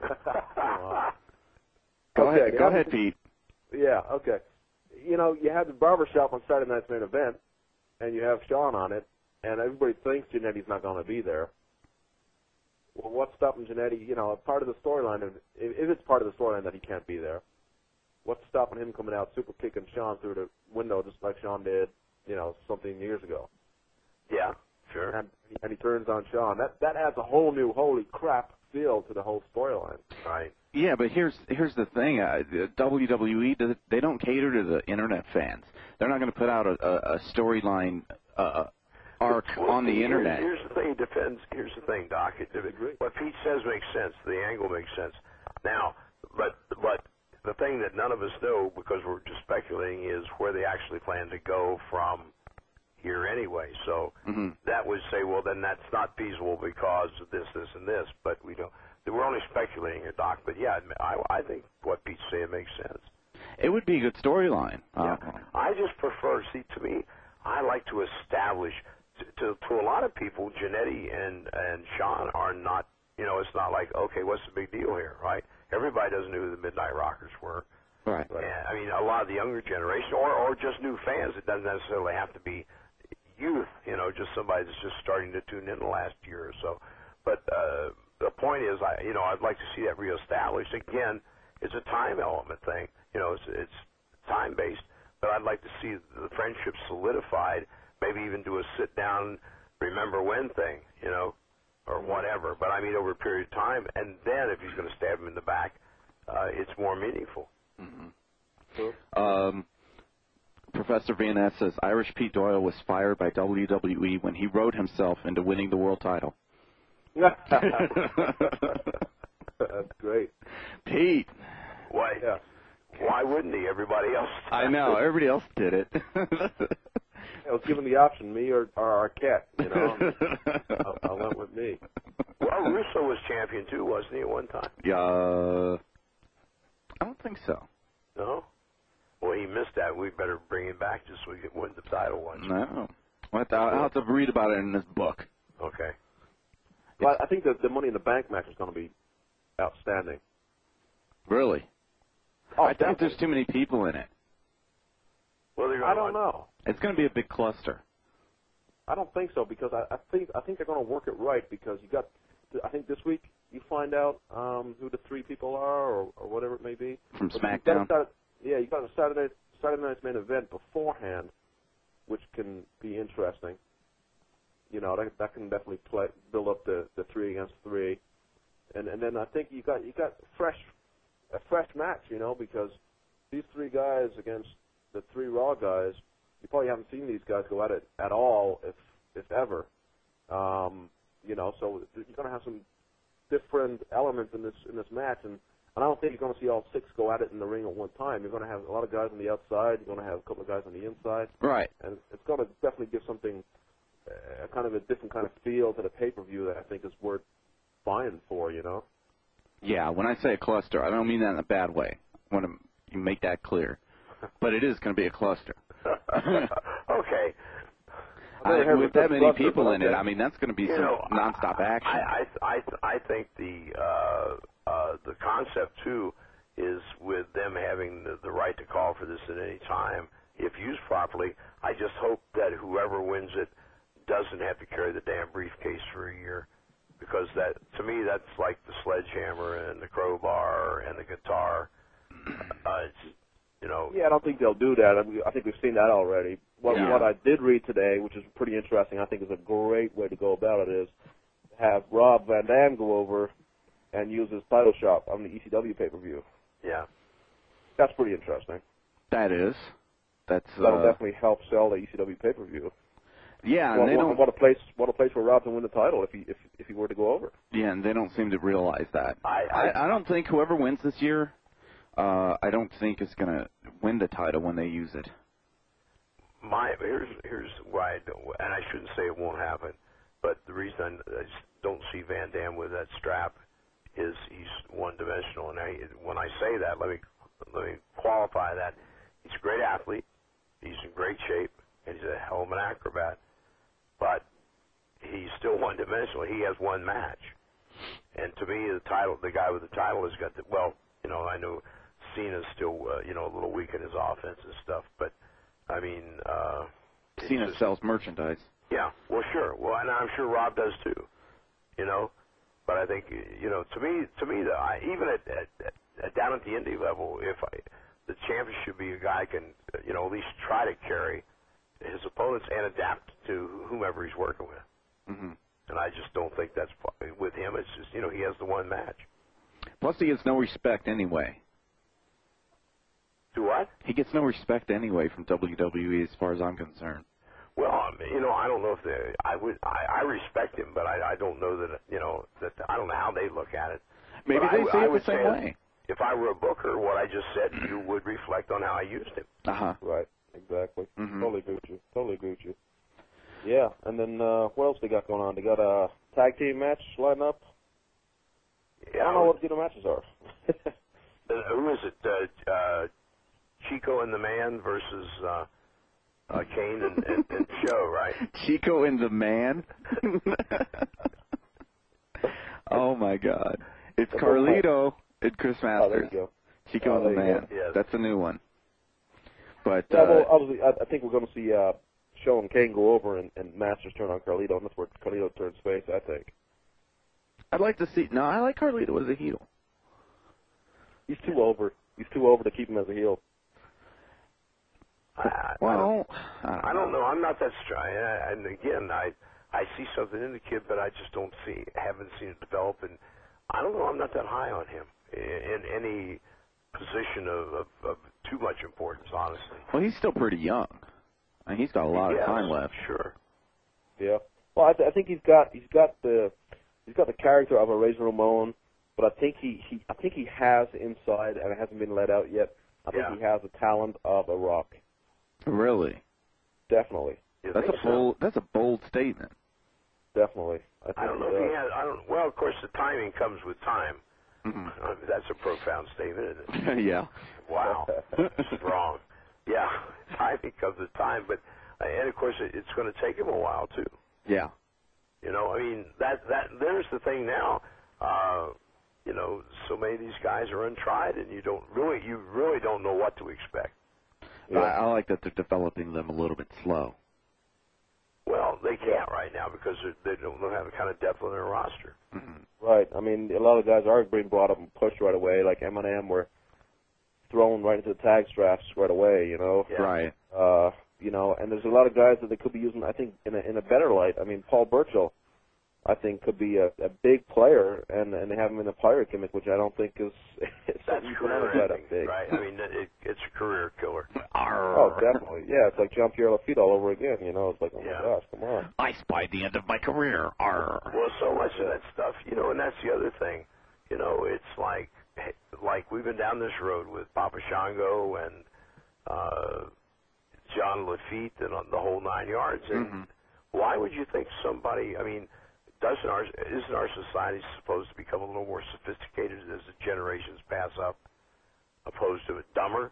Go ahead, Pete. Yeah, okay. You have the barbershop on Saturday Night's Main Event, and you have Shawn on it, and everybody thinks Jannetty's not going to be there. Well, what's stopping Jannetty? Part of the storyline, if it's part of the storyline that he can't be there, what's stopping him coming out super kicking Shawn through the window just like Shawn did, something years ago? Yeah, sure. And he turns on Shawn. That adds a whole new holy crap feel to the whole storyline. Right. Yeah, but here's the thing. WWE, they don't cater to the internet fans. They're not going to put out a storyline arc on the internet. Here's the thing. Here's the thing, Doc. What Pete says makes sense. The angle makes sense. Now, but the thing that none of us know, because we're just speculating, is where they actually plan to go from here anyway. So that would say, well, then that's not feasible because of this, and this. But we don't. We're only speculating here, Doc. But yeah, I think what Pete's saying makes sense. It would be a good storyline. Yeah. I just prefer. See, to me, I like to establish. To a lot of people, Jannetty and Shawn are not. It's not like, okay, what's the big deal here, right? Everybody doesn't know who the Midnight Rockers were. Right. And, I mean, a lot of the younger generation, or just new fans. It doesn't necessarily have to be youth. Just somebody that's just starting to tune in the last year or so. But the point is, I'd like to see that reestablished. Again, it's a time element thing. It's time based. But I'd like to see the friendship solidified. Maybe even do a sit down, remember when thing, or whatever. But I mean, over a period of time, and then if he's going to stab him in the back, it's more meaningful. Mm-hmm. Professor Van Ness says Irish Pete Doyle was fired by WWE when he rode himself into winning the world title. That's great. Pete. Why? Yeah. Why wouldn't he? Everybody else. I know. Everybody else did it. I was given the option, me or Arquette. You know, I went with me. Well, Russo was champion too, wasn't he, at one time? Yeah. I don't think so. No. Well, he missed that. We better bring him back just so we can win the title once. No. I'll have to read about it in this book. Okay. Well, I think that the Money in the Bank match is going to be outstanding. Really? Oh, I think there's too many people in it. Well, I don't know. It's going to be a big cluster. I don't think so because I think they're going to work it right because you got. I think this week you find out who the 3 people are or whatever it may be. From But SmackDown. you got a Saturday night's main event beforehand, which can be interesting. You know, that can definitely build up the 3 against 3, and then I think you got a fresh match. You know, because these 3 guys against the 3 Raw guys, you probably haven't seen these guys go at it at all, if ever. You know, so you're going to have some different elements in this match, and I don't think you're going to see all 6 go at it in the ring at one time. You're going to have a lot of guys on the outside. You're going to have a couple of guys on the inside. Right. And it's going to definitely give something, kind of a different kind of feel to the pay-per-view that I think is worth buying for, you know? Yeah, when I say a cluster, I don't mean that in a bad way. I want to make that clear. But it is going to be a cluster. Okay. With that many people in it, I mean, that's going to be some nonstop action. I think the concept too is with them having the right to call for this at any time if used properly. I just hope that whoever wins it doesn't have to carry the damn briefcase for a year, because that, to me, that's like the sledgehammer and the crowbar and the guitar. Yeah, I don't think they'll do that. I think we've seen that already. What I did read today, which is pretty interesting, I think is a great way to go about it, is have Rob Van Dam go over and use his title shot on the ECW pay-per-view. Yeah. That's pretty interesting. That is. That'll definitely help sell the ECW pay-per-view. Yeah, and what a place for Rob to win the title if he were to go over. Yeah, and they don't seem to realize that. I don't think whoever wins this year, I don't think is going to win the title when they use it. Here's why I don't, and I shouldn't say it won't happen, but the reason I just don't see Van Dam with that strap is he's one-dimensional. And when I say that, let me qualify that. He's a great athlete, he's in great shape, and he's a hell of an acrobat, but he's still one-dimensional. He has one match, and to me, the guy with the title has got the. Well, I know Cena's still a little weak in his offense and stuff, but I mean, Cena sells merchandise. Yeah, well, sure. Well, and I'm sure Rob does too. But I think to me, even at down at the indie level, the champion should be a guy who can at least try to carry his opponents and adapt to whomever he's working with. Mm-hmm. And I just don't think that's with him. It's just he has the one match. Plus, he gets no respect anyway. Do what? He gets no respect anyway from WWE, as far as I'm concerned. Well, I don't know if I respect him, but I don't know that that I don't know how they look at it. Maybe but they see it would the same say way. If I were a booker, what I just said to you would reflect on how I used him. Right, exactly. Mm-hmm. Totally agree with you. Yeah, and then what else they got going on? They got a tag team match lining up. Yeah, I don't know what the matches are. Who is it? Chico and the Man versus Kane and Show, right? Chico and the Man? Oh, my God. It's Carlito and Chris Masters. Oh, there you go. Chico and the Man. Yes. That's a new one. But obviously, I think we're going to see Show and Kane go over and Masters turn on Carlito, and that's where Carlito turns face, I think. I'd like to see... No, I like Carlito as a heel. He's too over. He's too over to keep him as a heel. I don't know. I'm not that strong. And again, I see something in the kid, but I just haven't seen it develop. And I don't know. I'm not that high on him in any position of too much importance, honestly. Well, he's still pretty young. I mean, he's got a lot of time left. Sure. Yeah. Well, I think he's got the character of a Razor Ramon, but I think he has inside, and it hasn't been let out yet. I think he has the talent of a Rock. Really? Definitely. That's a bold statement. Definitely. I don't know if he has. Well, of course, the timing comes with time. Mm-hmm. That's a profound statement, isn't it? Yeah. Wow. Strong. Yeah. Timing comes with time, but and of course it's going to take him a while too. Yeah. You know, I mean that there's the thing now. You know, so many of these guys are untried, and you really don't know what to expect. Yeah. I like that they're developing them a little bit slow. Well, they can't right now because they don't have the kind of depth on their roster. Mm-hmm. Right. I mean, a lot of guys are being brought up and pushed right away. Like Eminem were thrown right into the tag straps right away. You know. Yeah. Right. You know, and there's a lot of guys that they could be using, I think, in a better light. I mean, Paul Burchill, I think, could be a big player, and they have him in a pirate gimmick, which I don't think is that's career ending, right? I mean, it's a career killer. Oh, definitely. Yeah, it's like Jean-Pierre Lafitte all over again. You know, it's like, oh my gosh, come on. I spied the end of my career. Arr. Well, so much of that stuff, you know, and that's the other thing. You know, it's like we've been down this road with Papa Shango and John Lafitte and the whole 9 yards. And why would you think somebody? I mean, isn't our society supposed to become a little more sophisticated as the generations pass up, opposed to dumber?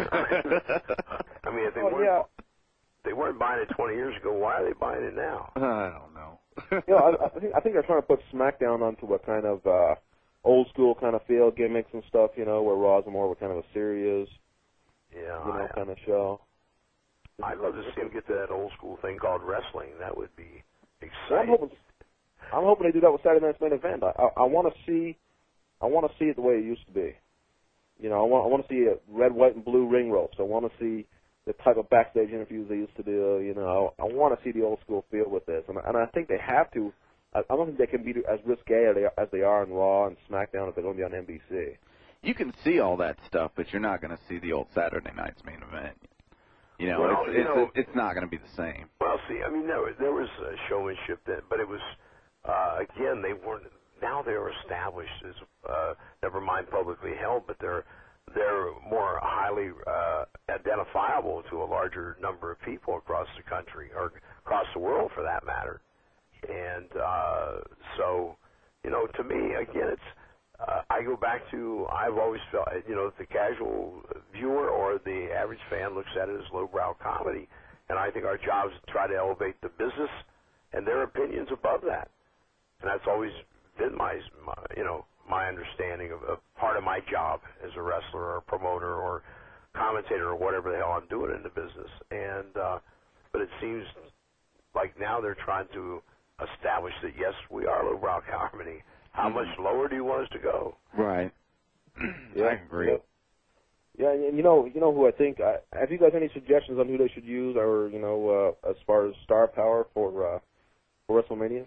I mean, if they weren't buying it 20 years ago, why are they buying it now? I don't know. You know, I think they're trying to put SmackDown onto a kind of old school kind of feel gimmicks and stuff. You know, where Raw's more of a kind of a serious, kind of show. I'd love to see him get to that old school thing called wrestling. That would be exciting. I'm hoping they do that with Saturday Night's Main Event. I want to see it the way it used to be. You know, I want to see a red, white, and blue ring ropes. I want to see the type of backstage interviews they used to do. You know, I want to see the old school feel with this, and I think they have to. I don't think they can be as risque as they are on Raw and SmackDown if they're going to be on NBC. You can see all that stuff, but you're not going to see the old Saturday Night's Main Event. You know, it's not going to be the same. Well, see, I mean, there was showmanship then, but it was, again, they weren't. Now they're established as, never mind publicly held, but they're more highly identifiable to a larger number of people across the country, or across the world for that matter. And so, you know, to me, again, it's, I go back to, I've always felt, you know, the casual viewer or the average fan looks at it as lowbrow comedy, and I think our job is to try to elevate the business and their opinions above that. And that's always been my understanding of part of my job as a wrestler or a promoter or commentator or whatever the hell I'm doing in the business. And but it seems like now they're trying to establish that, yes, we are lowbrow comedy. How much lower do you want us to go? Right. Yeah, I agree. Yeah, and you know who I think. Have you guys any suggestions on who they should use, or as far as star power for WrestleMania?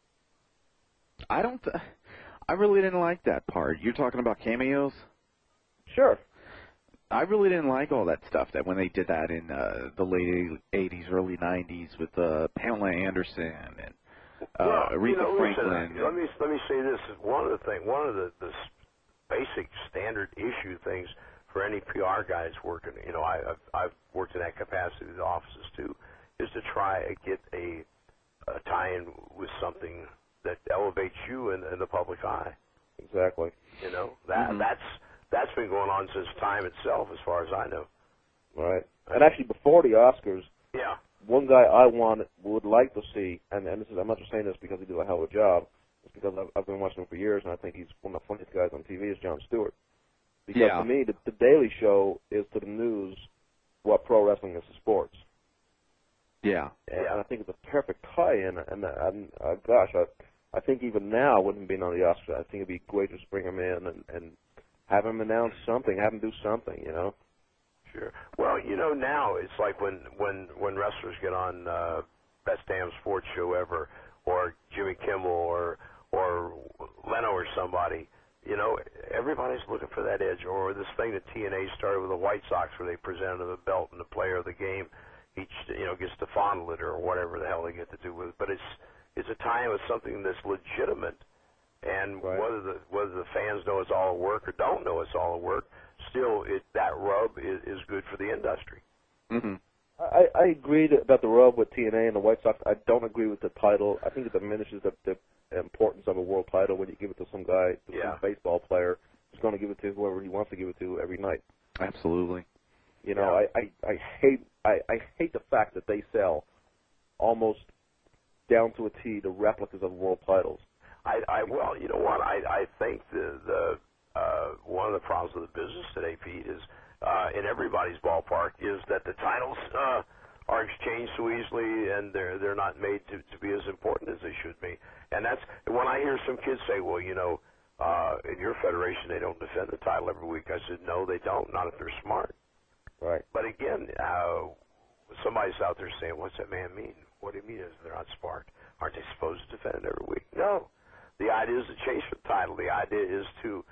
I really didn't like that part. You're talking about cameos? Sure. I really didn't like all that stuff that when they did that in the late 80s, early 90s with Pamela Anderson and Aretha Franklin. Let me say this: one of the basic standard issue things for any PR guys working, you know, I've worked in that capacity in the offices too, is to try and get a tie-in with something that elevates you in the public eye. Exactly. You know, that's been going on since time itself, as far as I know. Right. And actually, before the Oscars, yeah, one guy I would like to see, and this is, I'm not just saying this because he did a hell of a job, it's because I've been watching him for years, and I think he's one of the funniest guys on TV, is Jon Stewart. Because to me, the Daily Show is to the news what pro wrestling is to sports. Yeah. And I think it's a perfect tie-in, and gosh, I think even now, wouldn't be on the Oscars, I think it'd be great to bring him in and have him announce something, have him do something, you know? Sure. Well, you know, now it's like when wrestlers get on Best Damn Sports Show Ever, or Jimmy Kimmel, or Leno or somebody, you know, everybody's looking for that edge. Or this thing that TNA started with the White Sox, where they presented them a belt and the player of the game each gets to fondle it or whatever the hell they get to do with it. But it's a time of something that's legitimate, and whether the fans know it's all work or don't know it's all work, still that rub is good for the industry. Mm-hmm. I agree about the rub with TNA and the White Sox. I don't agree with the title. I think it diminishes the importance of a world title when you give it to some guy, some baseball player who's going to give it to whoever he wants to give it to every night. Absolutely. You know, I hate the fact that they sell almost down to a T the replicas of world titles. Well, you know what? I think the one of the problems with the business today, Pete, is in everybody's ballpark, is that the titles are exchanged so easily, and they're not made to be as important as they should be. And that's when I hear some kids say, well, you know, in your federation they don't defend the title every week. I said, no, they don't. Not if they're smart. Right. But again, somebody's out there saying, what's that man mean? What do you mean is they're not smart? Aren't they supposed to defend it every week? No. The idea is to chase for the title. The idea is to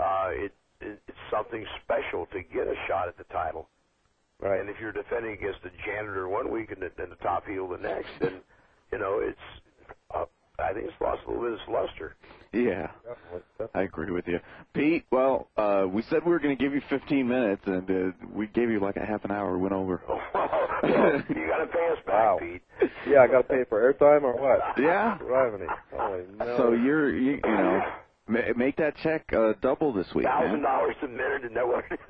it's something special to get a shot at the title. Right. And if you're defending against a janitor one week and the top heel the next, then it's I think it's lost a little bit of its luster. Yeah, I agree with you. Pete, well, we said we were going to give you 15 minutes, and we gave you like a half an hour. We went over. Well, you got to pay us back, Pete. Yeah, I got to pay for airtime or what? Yeah. Driving it. Oh, no. So you know, make that check double this week, man. $1,000 a minute, and know what it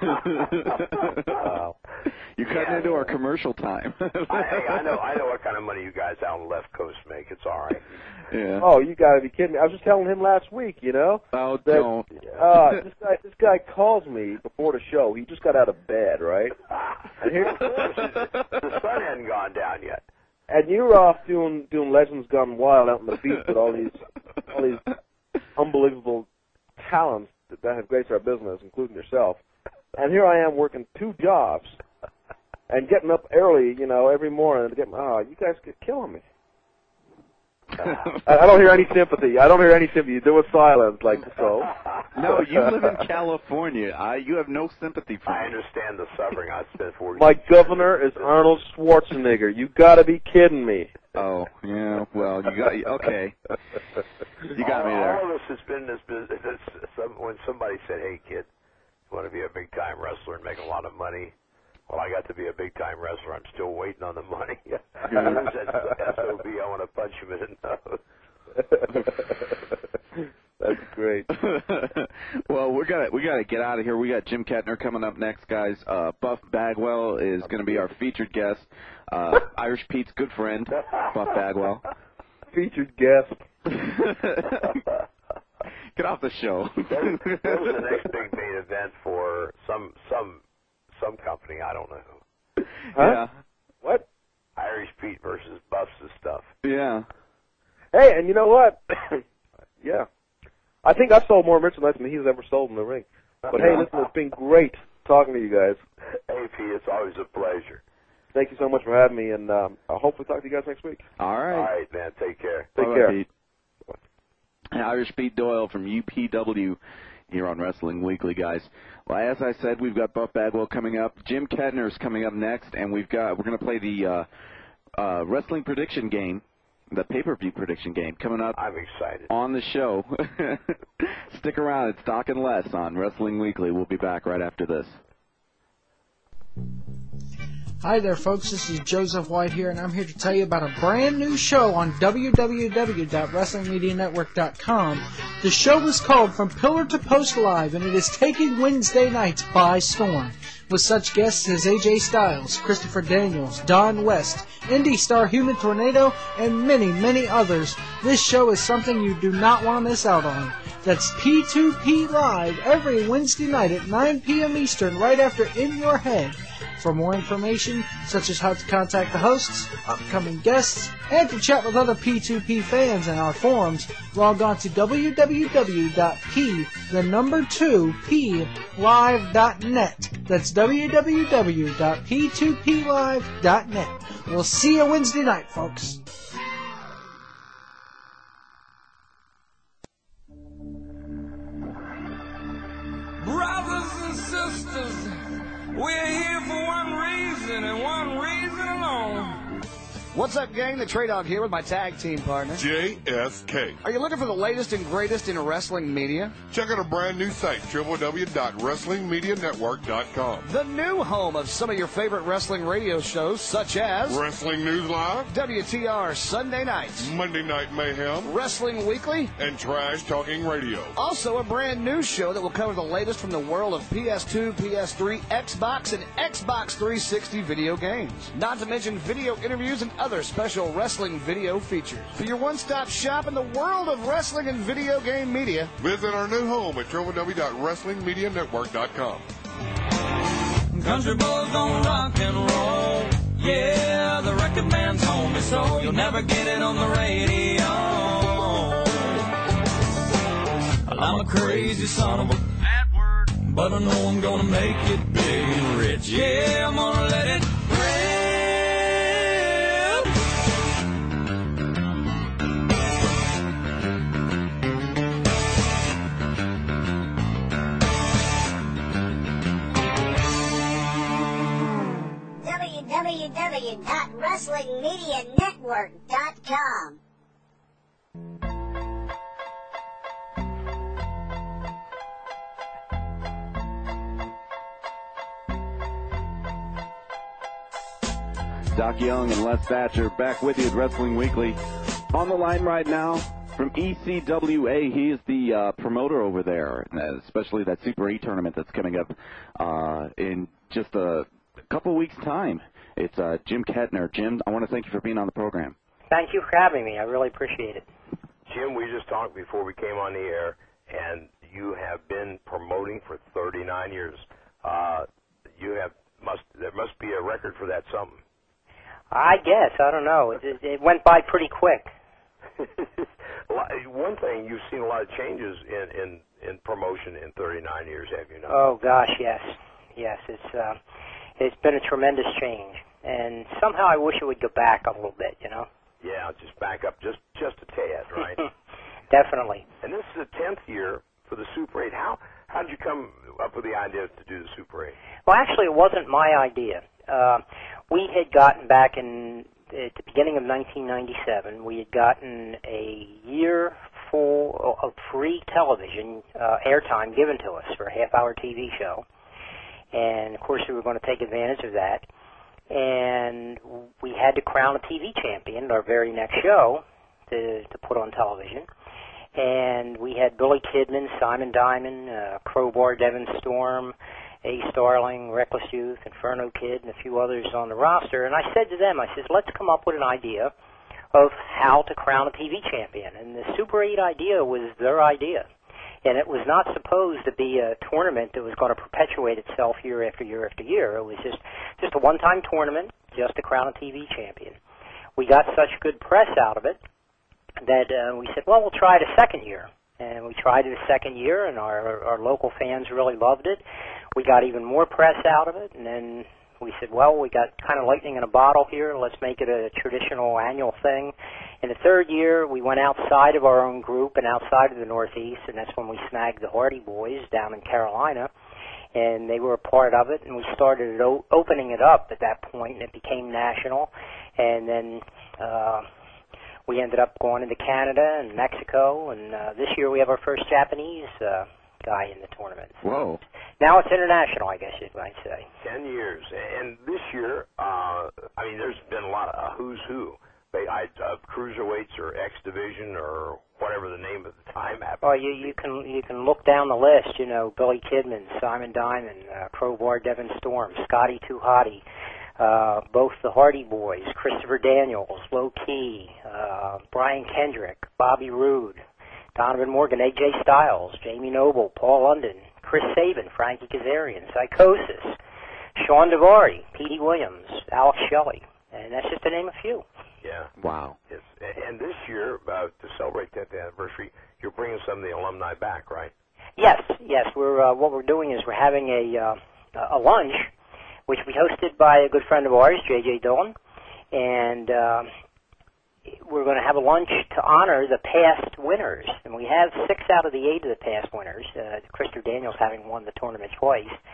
is. Wow. You're cutting into our commercial time. I know what kind of money you guys out on the left coast make. It's all right. Yeah. Oh, you got to be kidding me! I was just telling him last week, you know. Oh, that, don't. This guy calls me before the show. He just got out of bed, right? And here's the sun hadn't gone down yet. And you're off doing Legends Gone Wild out on the beach with all these unbelievable talents that have graced our business, including yourself. And here I am working 2 jobs and getting up early, you know, every morning to get you guys are killing me. I don't hear any sympathy. You're doing silence, like so. No, you live in California. You have no sympathy for me. I understand the suffering I spent 40 My governor is Arnold Schwarzenegger. You got to be kidding me. Oh, yeah. Well, you got okay. You got me there. All of us has been in this business. When somebody said, "Hey, kid, you want to be a big-time wrestler and make a lot of money?" Well, I got to be a big-time wrestler. I'm still waiting on the money. That's SOB. I want to punch him in the nose. That's great. Well, we gotta get out of here. We got Jim Kettner coming up next, guys. Buff Bagwell is going to be our featured guest. Irish Pete's good friend, Buff Bagwell. Featured guest. Get off the show. There's the next big main event for some company. I don't know who. Huh? Yeah. What? Irish Pete versus Buffs and stuff. Yeah. Hey, and you know what? Yeah. I think I've sold more merchandise than he's ever sold in the ring. But hey, listen, it's been great talking to you guys. Hey, Pete, it's always a pleasure. Thank you so much for having me, and I hope we talk to you guys next week. All right. All right, man. Take care. Take care. Pete. Irish Pete Doyle from UPW here on Wrestling Weekly, guys. Well, as I said, we've got Buff Bagwell coming up. Jim Kettner is coming up next, and we're going to play the wrestling prediction game, the pay-per-view prediction game coming up. I'm excited. On the show. Stick around. It's Talking Less on Wrestling Weekly. We'll be back right after this. Hi there, folks. This is Joseph White here, and I'm here to tell you about a brand new show on www.WrestlingMediaNetwork.com. The show is called From Pillar to Post Live, and it is taking Wednesday nights by storm. With such guests as AJ Styles, Christopher Daniels, Don West, Indie Star Human Tornado, and many, many others, this show is something you do not want to miss out on. That's P2P Live every Wednesday night at 9 p.m. Eastern, right after In Your Head. For more information, such as how to contact the hosts, upcoming guests, and to chat with other P2P fans in our forums, log on to www.p2plive.net. That's www.p2plive.net. We'll see you Wednesday night, folks. Busters. We're here for one reason and one reason alone. What's up, gang? The Trade Out here with my tag team partner, JSK. Are you looking for the latest and greatest in wrestling media? Check out a brand new site, www.wrestlingmedianetwork.com. The new home of some of your favorite wrestling radio shows, such as Wrestling News Live, WTR Sunday Nights, Monday Night Mayhem, Wrestling Weekly, and Trash Talking Radio. Also a brand new show that will cover the latest from the world of PS2, PS3, Xbox, and Xbox 360 video games. Not to mention video interviews and other special wrestling video features. For your one-stop shop in the world of wrestling and video game media, visit our new home at www.wrestlingmedianetwork.com. Country boys gon' rock and roll. Yeah, the record man's home, so you'll never get it on the radio. I'm a crazy son of a bad word, but I know I'm gonna make it big and rich. Yeah, I'm gonna let it www.wrestlingmedianetwork.com. Doc Young and Les Thatcher back with you at Wrestling Weekly. On the line right now from ECWA, he is the promoter over there, especially that Super 8 tournament that's coming up in just a couple of weeks' time. It's Jim Kettner. Jim, I want to thank you for being on the program. Thank you for having me. I really appreciate it. Jim, we just talked before we came on the air, and you have been promoting for 39 years. There must be a record for that something. I guess. I don't know. It went by pretty quick. One thing, you've seen a lot of changes in promotion in 39 years, have you not? Oh, gosh, yes. Yes, it's been a tremendous change. And somehow I wish it would go back a little bit, you know? Yeah, just back up just a tad, right? Definitely. And this is the 10th year for the Super 8. How did you come up with the idea to do the Super 8? Well, actually, it wasn't my idea. We had gotten back at the beginning of 1997, we had gotten a year full of free television airtime given to us for a half-hour TV show. And, of course, we were going to take advantage of that. And we had to crown a TV champion at our very next show to put on television. And we had Billy Kidman, Simon Diamond, Crowbar, Devin Storm, Ace Starling, Reckless Youth, Inferno Kid, and a few others on the roster. And I said to them, I said, let's come up with an idea of how to crown a TV champion. And the Super 8 idea was their idea. And it was not supposed to be a tournament that was going to perpetuate itself year after year after year. It was just a one-time tournament just to crown a TV champion. We got such good press out of it that we said, well, we'll try it a second year. And we tried it a second year, and our local fans really loved it. We got even more press out of it, and then we said, well, we got kind of lightning in a bottle here. Let's make it a traditional annual thing. In the third year, we went outside of our own group and outside of the Northeast, and that's when we snagged the Hardy Boys down in Carolina, and they were a part of it, and we started opening it up at that point, and it became national. And then we ended up going into Canada and Mexico, and this year we have our first Japanese guy in the tournament. Whoa. Now it's international, I guess you might say. 10 years. And this year, there's been a lot of who's who. Cruiserweights or X Division or whatever the name of the time happens. Oh, you can look down the list. You know, Billy Kidman, Simon Diamond, Crowbar, Devin Storm, Scotty 2 Hotty, both the Hardy Boys, Christopher Daniels, Low Key, Brian Kendrick, Bobby Roode, Donovan Morgan, AJ Styles, Jamie Noble, Paul London, Chris Sabin, Frankie Kazarian, Psychosis, Sean Daivari, Petey Williams, Alex Shelley, and that's just to name a few. Yeah. Wow. Yes. And this year, to celebrate 10th anniversary, you're bringing some of the alumni back, right? Yes. We're what we're doing is we're having a lunch, which we hosted by a good friend of ours, J.J. Dillon, and we're going to have a lunch to honor the past winners. And we have 6 out of the 8 of the past winners, Christopher Daniels having won the tournament twice.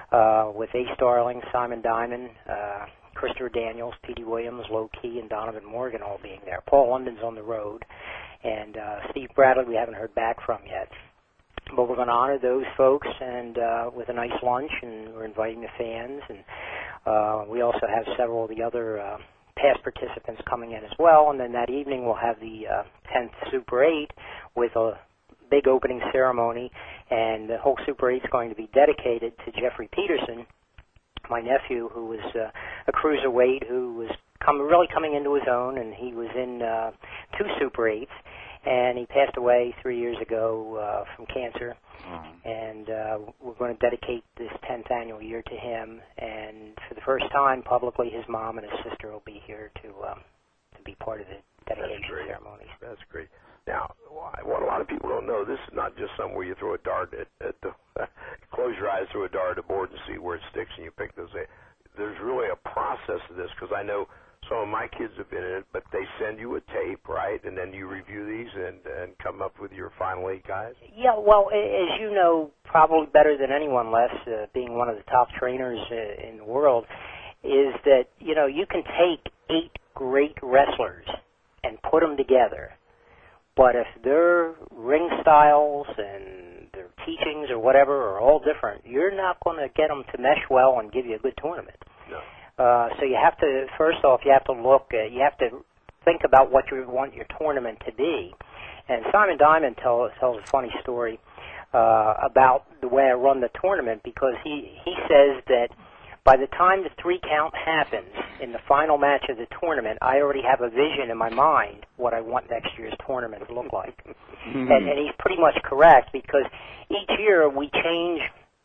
with Ace Darling, Simon Diamond, Christopher Daniels, P.D. Williams, Low Key, and Donovan Morgan all being there. Paul London's on the road, and Steve Bradley we haven't heard back from yet. But we're going to honor those folks and with a nice lunch, and we're inviting the fans. And we also have several of the other past participants coming in as well. And then that evening we'll have the 10th Super 8 with a big opening ceremony. And the whole Super 8 is going to be dedicated to Jeffrey Peterson, my nephew, who was a cruiserweight who was really coming into his own, and he was in 2 Super 8s. And he passed away 3 years ago from cancer. And we're going to dedicate this 10th annual year to him. And for the first time, publicly, his mom and his sister will be here to be part of the dedication ceremony. That's great. Now, what a lot of people don't know, this is not just somewhere you throw a dart at the close your eyes, throw a dart at the board, and see where it sticks, and you pick those. There's really a process to this, because I know some of my kids have been in it, but they send you a tape, right? And then you review these and come up with your final 8 guys? Yeah, well, as you know, probably better than anyone, Les, being one of the top trainers in the world, is that, you can take 8 great wrestlers and put them together. But if their ring styles and their teachings or whatever are all different, you're not going to get them to mesh well and give you a good tournament. No. So you have to, first off, you have to think about what you want your tournament to be. And Simon Diamond tells a funny story about the way I run the tournament, because he says that by the time the 3 count happens in the final match of the tournament, I already have a vision in my mind what I want next year's tournament to look like. And he's pretty much correct, because each year we change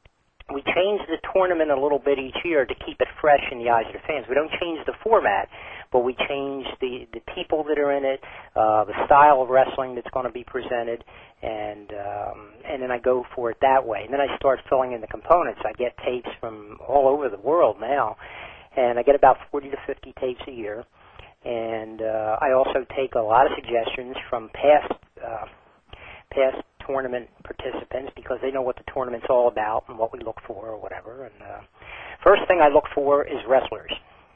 the tournament a little bit each year to keep it fresh in the eyes of the fans. We don't change the format, but we change the people that are in it, the style of wrestling that's going to be presented, and then I go for it that way. And then I start filling in the components. I get tapes from all over the world now, and I get about 40 to 50 tapes a year. And I also take a lot of suggestions from past tournament participants, because they know what the tournament's all about and what we look for or whatever. And first thing I look for is wrestlers,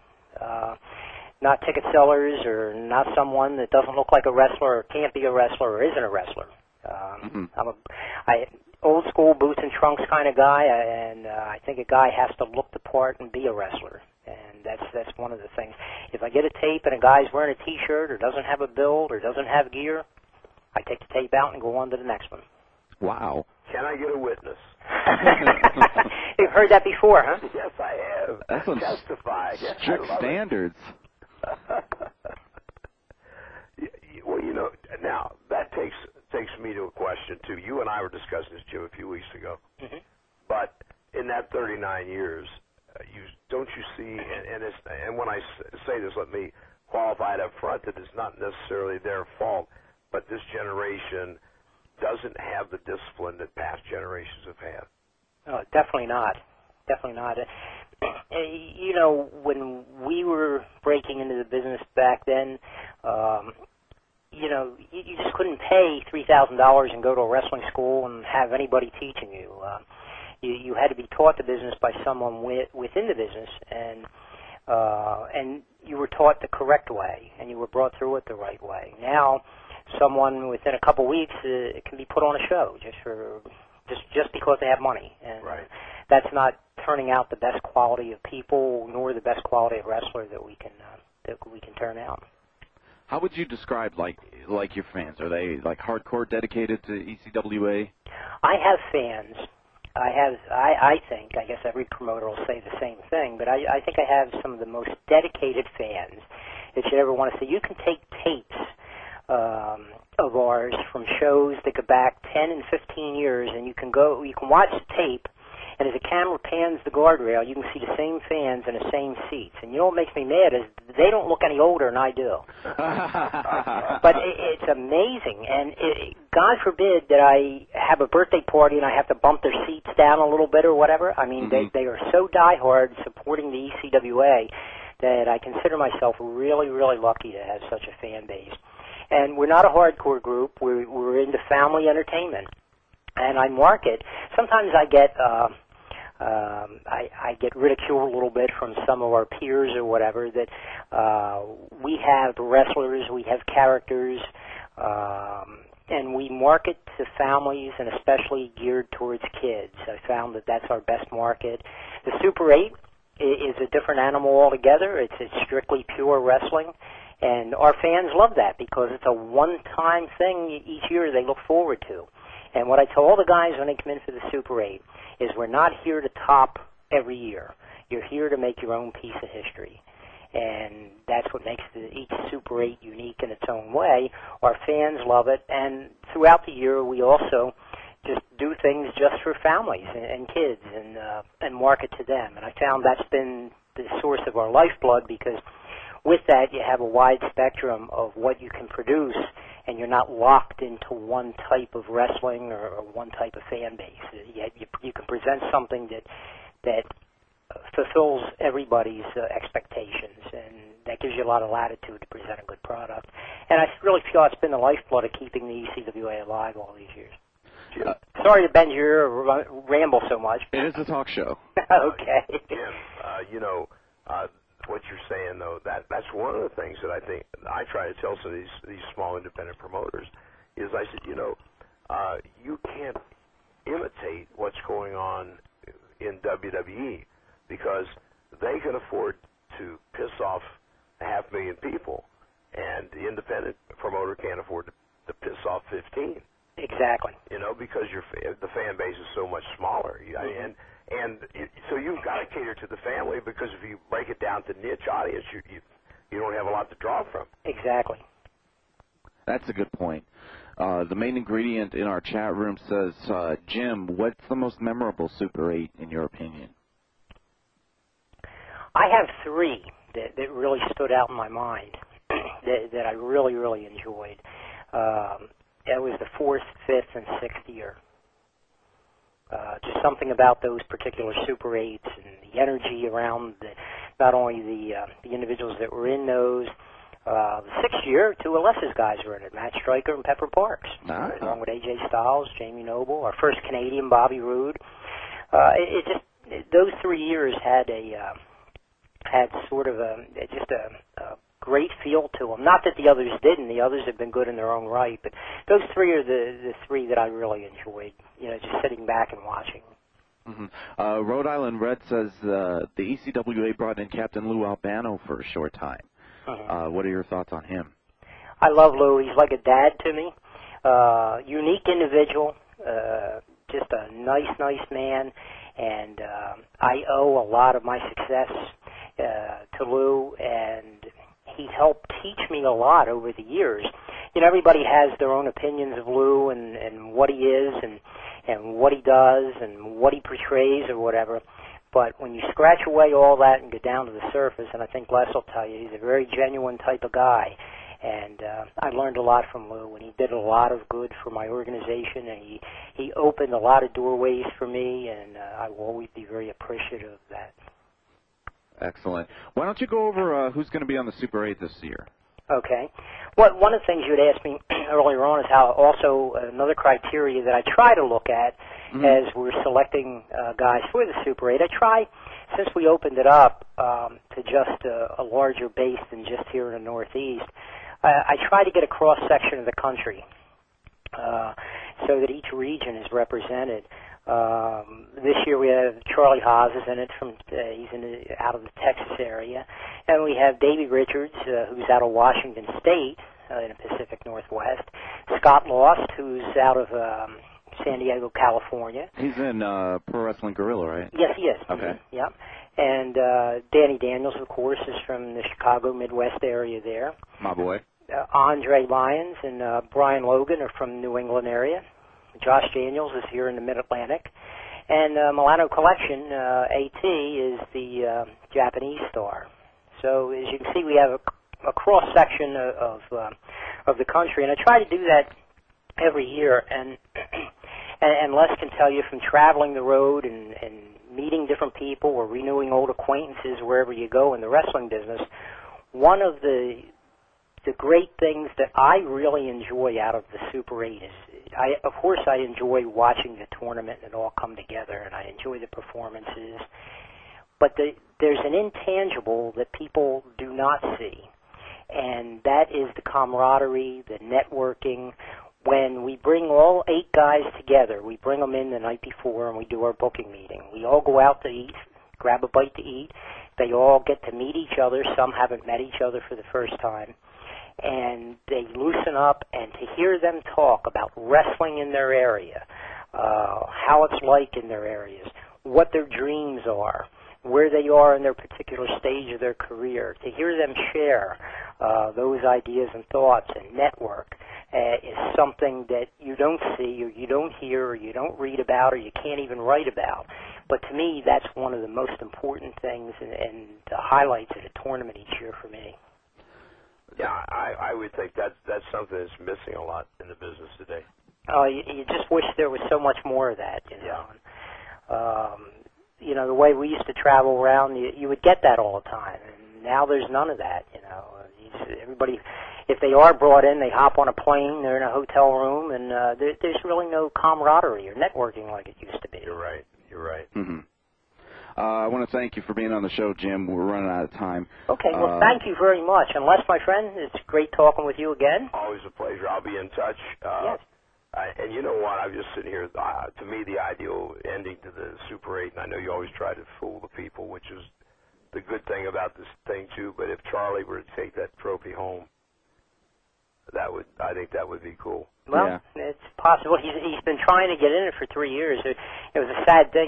not ticket sellers, or not someone that doesn't look like a wrestler or can't be a wrestler or isn't a wrestler. I'm a old school boots and trunks kind of guy, and I think a guy has to look the part and be a wrestler. And that's one of the things. If I get a tape and a guy's wearing a T-shirt or doesn't have a build or doesn't have gear, I take the tape out and go on to the next one. Wow. Can I get a witness? You've heard that before, huh? Yes, I have. That's some Testify. strict standards. Well, now that takes me to a question too. You and I were discussing this, Jim, a few weeks ago. Mm-hmm. But in that 39 years, don't you see? And when I say this, let me qualify it up front that it's not necessarily their fault, but this generation doesn't have the discipline that past generations have had. Oh, definitely not. Definitely not. When we were breaking into the business back then, you just couldn't pay $3,000 and go to a wrestling school and have anybody teaching you. You had to be taught the business by someone within the business, and you were taught the correct way, and you were brought through it the right way. Now, someone within a couple weeks can be put on a show just because they have money, and that's not turning out the best quality of people nor the best quality of wrestler that we can turn out. How would you describe like your fans? Are they like hardcore dedicated to ECWA? I have fans. I think, I guess every promoter will say the same thing, but I think I have some of the most dedicated fans that you ever want to see. You can take tapes of ours from shows that go back 10 and 15 years, and you can watch the tape, and as the camera pans the guardrail, you can see the same fans in the same seats. And you know what makes me mad is they don't look any older than I do. But it's amazing. And God forbid that I have a birthday party and I have to bump their seats down a little bit or whatever. I mean, they are so diehard supporting the ECWA that I consider myself really, really lucky to have such a fan base. And we're not a hardcore group. We're into family entertainment. And I market. Sometimes I get I get ridiculed a little bit from some of our peers or whatever that we have wrestlers, we have characters, and we market to families and especially geared towards kids. I found that that's our best market. The Super 8 is a different animal altogether. It's strictly pure wrestling, and our fans love that because it's a one-time thing each year they look forward to. And what I tell all the guys when they come in for the Super 8 is we're not here to top every year. You're here to make your own piece of history. And that's what makes each Super 8 unique in its own way. Our fans love it, and throughout the year we also just do things just for families and kids and market to them. And I found that's been the source of our lifeblood because with that you have a wide spectrum of what you can produce, and you're not locked into one type of wrestling or one type of fan base. You can present something that fulfills everybody's expectations, and that gives you a lot of latitude to present a good product. And I really feel it's been the lifeblood of keeping the ECWA alive all these years. Sorry to bend your ear or ramble so much. It is a talk show. Okay. Jim, what you're saying, though, that's one of the things that I think I try to tell some of these small independent promoters is I said, you can't imitate what's going on in WWE because they can afford to piss off 500,000 people, and the independent promoter can't afford to piss off 15. Exactly. Because the fan base is so much smaller, so you've got to cater to the family because if you break it down to niche audience, you don't have a lot to draw from. Exactly. That's a good point. The main ingredient in our chat room says, Jim, what's the most memorable Super 8 in your opinion? I have three that really stood out in my mind that I really, really enjoyed. It was the 4th, 5th, and 6th year. Just something about those particular Super 8s and the energy around not only the individuals that were in those. The 6th year, two of Les's guys were in it, Matt Stryker and Pepper Parks, along with AJ Styles, Jamie Noble, our first Canadian, Bobby Roode. Those 3 years had sort of a great feel to them. Not that the others didn't. The others have been good in their own right, but those three are the three that I really enjoyed, just sitting back and watching. Mm-hmm. Rhode Island Red says the ECWA brought in Captain Lou Albano for a short time. What are your thoughts on him? I love Lou. He's like a dad to me. Unique individual, just a nice man, and I owe a lot of my success to Lou, and he helped teach me a lot over the years. Everybody has their own opinions of Lou and what he is and what he does and what he portrays or whatever. But when you scratch away all that and get down to the surface, and I think Les will tell you, he's a very genuine type of guy. And I learned a lot from Lou, and he did a lot of good for my organization, and he opened a lot of doorways for me, and I will always be very appreciative of that. Excellent. Why don't you go over who's going to be on the Super 8 this year? Okay. Well, one of the things you had asked me earlier on is how also another criteria that I try to look at as we're selecting guys for the Super 8. I try, since we opened it up to just a larger base than just here in the Northeast, I try to get a cross-section of the country so that each region is represented. This year we have Charlie Haas is in it he's out of the Texas area, and we have Davey Richards who's out of Washington State in the Pacific Northwest. Scott Lost who's out of San Diego, California. He's in Pro Wrestling Guerrilla, right? Yes, he is. Okay. Mm-hmm. Yep. And Danny Daniels, of course, is from the Chicago Midwest area there. My boy. Andre Lyons and Brian Logan are from the New England area. Josh Daniels is here in the Mid-Atlantic. And Milano Collection, AT, is the Japanese star. So as you can see, we have a cross-section of the country. And I try to do that every year. And Les can tell you from traveling the road and meeting different people or renewing old acquaintances wherever you go in the wrestling business, one of the great things that I really enjoy out of the Super 8 is of course, I enjoy watching the tournament and it all come together, and I enjoy the performances. But there's an intangible that people do not see, and that is the camaraderie, the networking. When we bring all 8 guys together, we bring them in the night before and we do our booking meeting. We all go out to eat, grab a bite to eat. They all get to meet each other. Some haven't met each other for the first time. And they loosen up, and to hear them talk about wrestling in their area, how it's like in their areas, what their dreams are, where they are in their particular stage of their career, to hear them share those ideas and thoughts and network is something that you don't see or you don't hear or you don't read about or you can't even write about. But to me, that's one of the most important things and the highlights of the tournament each year for me. Yeah, I would think that's something that's missing a lot in the business today. Oh, you just wish there was so much more of that, you know. Yeah. You know, the way we used to travel around, you would get that all the time. And now there's none of that, you know. Everybody, if they are brought in, they hop on a plane, they're in a hotel room, and there's really no camaraderie or networking like it used to be. You're right. You're right. Mm-hmm. I want to thank you for being on the show, Jim. We're running out of time. Okay, well, thank you very much. And Les, my friend, it's great talking with you again. Always a pleasure. I'll be in touch. Yes. And you know what? I'm just sitting here. To me, the ideal ending to the Super 8, and I know you always try to fool the people, which is the good thing about this thing, too. But if Charlie were to take that trophy home, I think that would be cool. Well, it's possible. He's been trying to get in it for 3 years. It was a sad thing.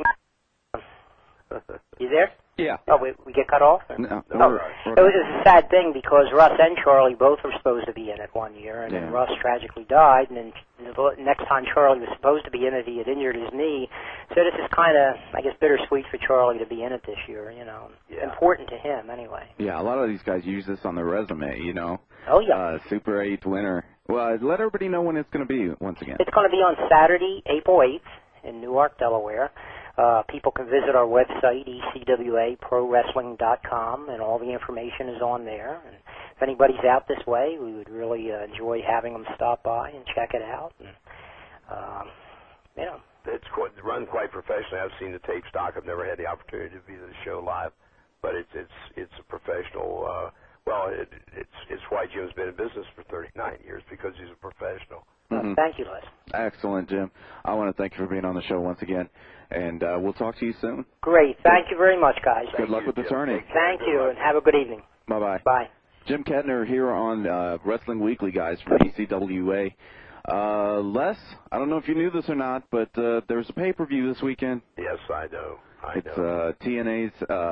You there? Yeah. Oh, we get cut off? No. It was a sad thing because Russ and Charlie both were supposed to be in it one year, and then Russ tragically died, and then the next time Charlie was supposed to be in it, he had injured his knee. So this is kind of, I guess, bittersweet for Charlie to be in it this year, you know. Important to him, anyway. Yeah, a lot of these guys use this on their resume, you know. Oh, yeah. Super 8 winner. Well, let everybody know when it's going to be once again. It's going to be on Saturday, April 8th in Newark, Delaware. People can visit our website, ecwaprowrestling.com, and all the information is on there. And if anybody's out this way, we would really enjoy having them stop by and check it out. And, you know. It's run quite professionally. I've seen the tape stock. I've never had the opportunity to be to the show live, but it's a professional. It's why Jim's been in business for 39 years, because he's a professional. Mm-hmm. Thank you, Les. Excellent, Jim. I want to thank you for being on the show once again, and we'll talk to you soon. Great. Thank you very much, guys. Good luck with the tourney. Thank you, and have a good evening. Bye-bye. Bye. Jim Kettner here on Wrestling Weekly, guys, from ECWA. Les, I don't know if you knew this or not, but there's a pay-per-view this weekend. Yes, I know. It's TNA's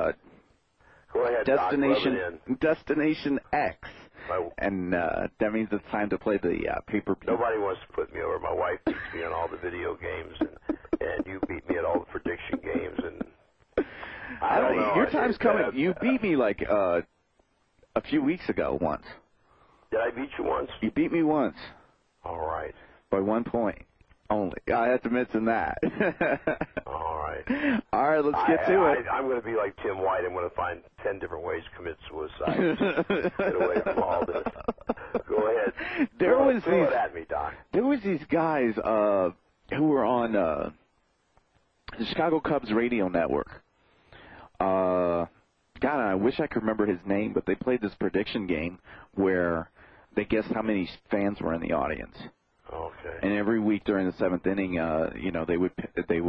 Go ahead, Destination X. And that means it's time to play the pay-per-view. Nobody wants to put me over. My wife beats me on all the video games, and you beat me at all the prediction games. And I don't know. Your time's coming. You beat me like a few weeks ago once. Did I beat you once? You beat me once. All right. By 1 point only. I have to mention that. All right. All right, let's get to it. I'm going to be like Tim White. I'm going to find 10 different ways to commit suicide. Get away from all this. Go ahead. Throw it at me, Doc. There was these guys who were on the Chicago Cubs radio network. God, I wish I could remember his name, but they played this prediction game where they guessed how many fans were in the audience. Okay. And every week during the seventh inning, they would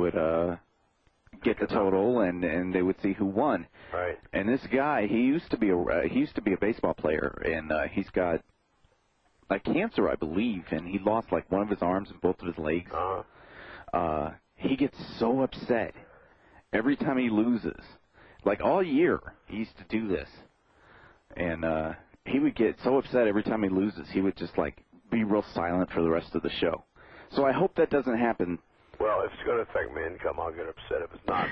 get the total and they would see who won. Right. And this guy, he used to be a baseball player, and he's got cancer, I believe, and he lost like one of his arms and both of his legs. He gets so upset every time he loses. Like all year, he used to do this, and he would get so upset every time he loses. He would just be real silent for the rest of the show. So I hope that doesn't happen. Well, if it's going to affect my income, I'll get upset. If it's not,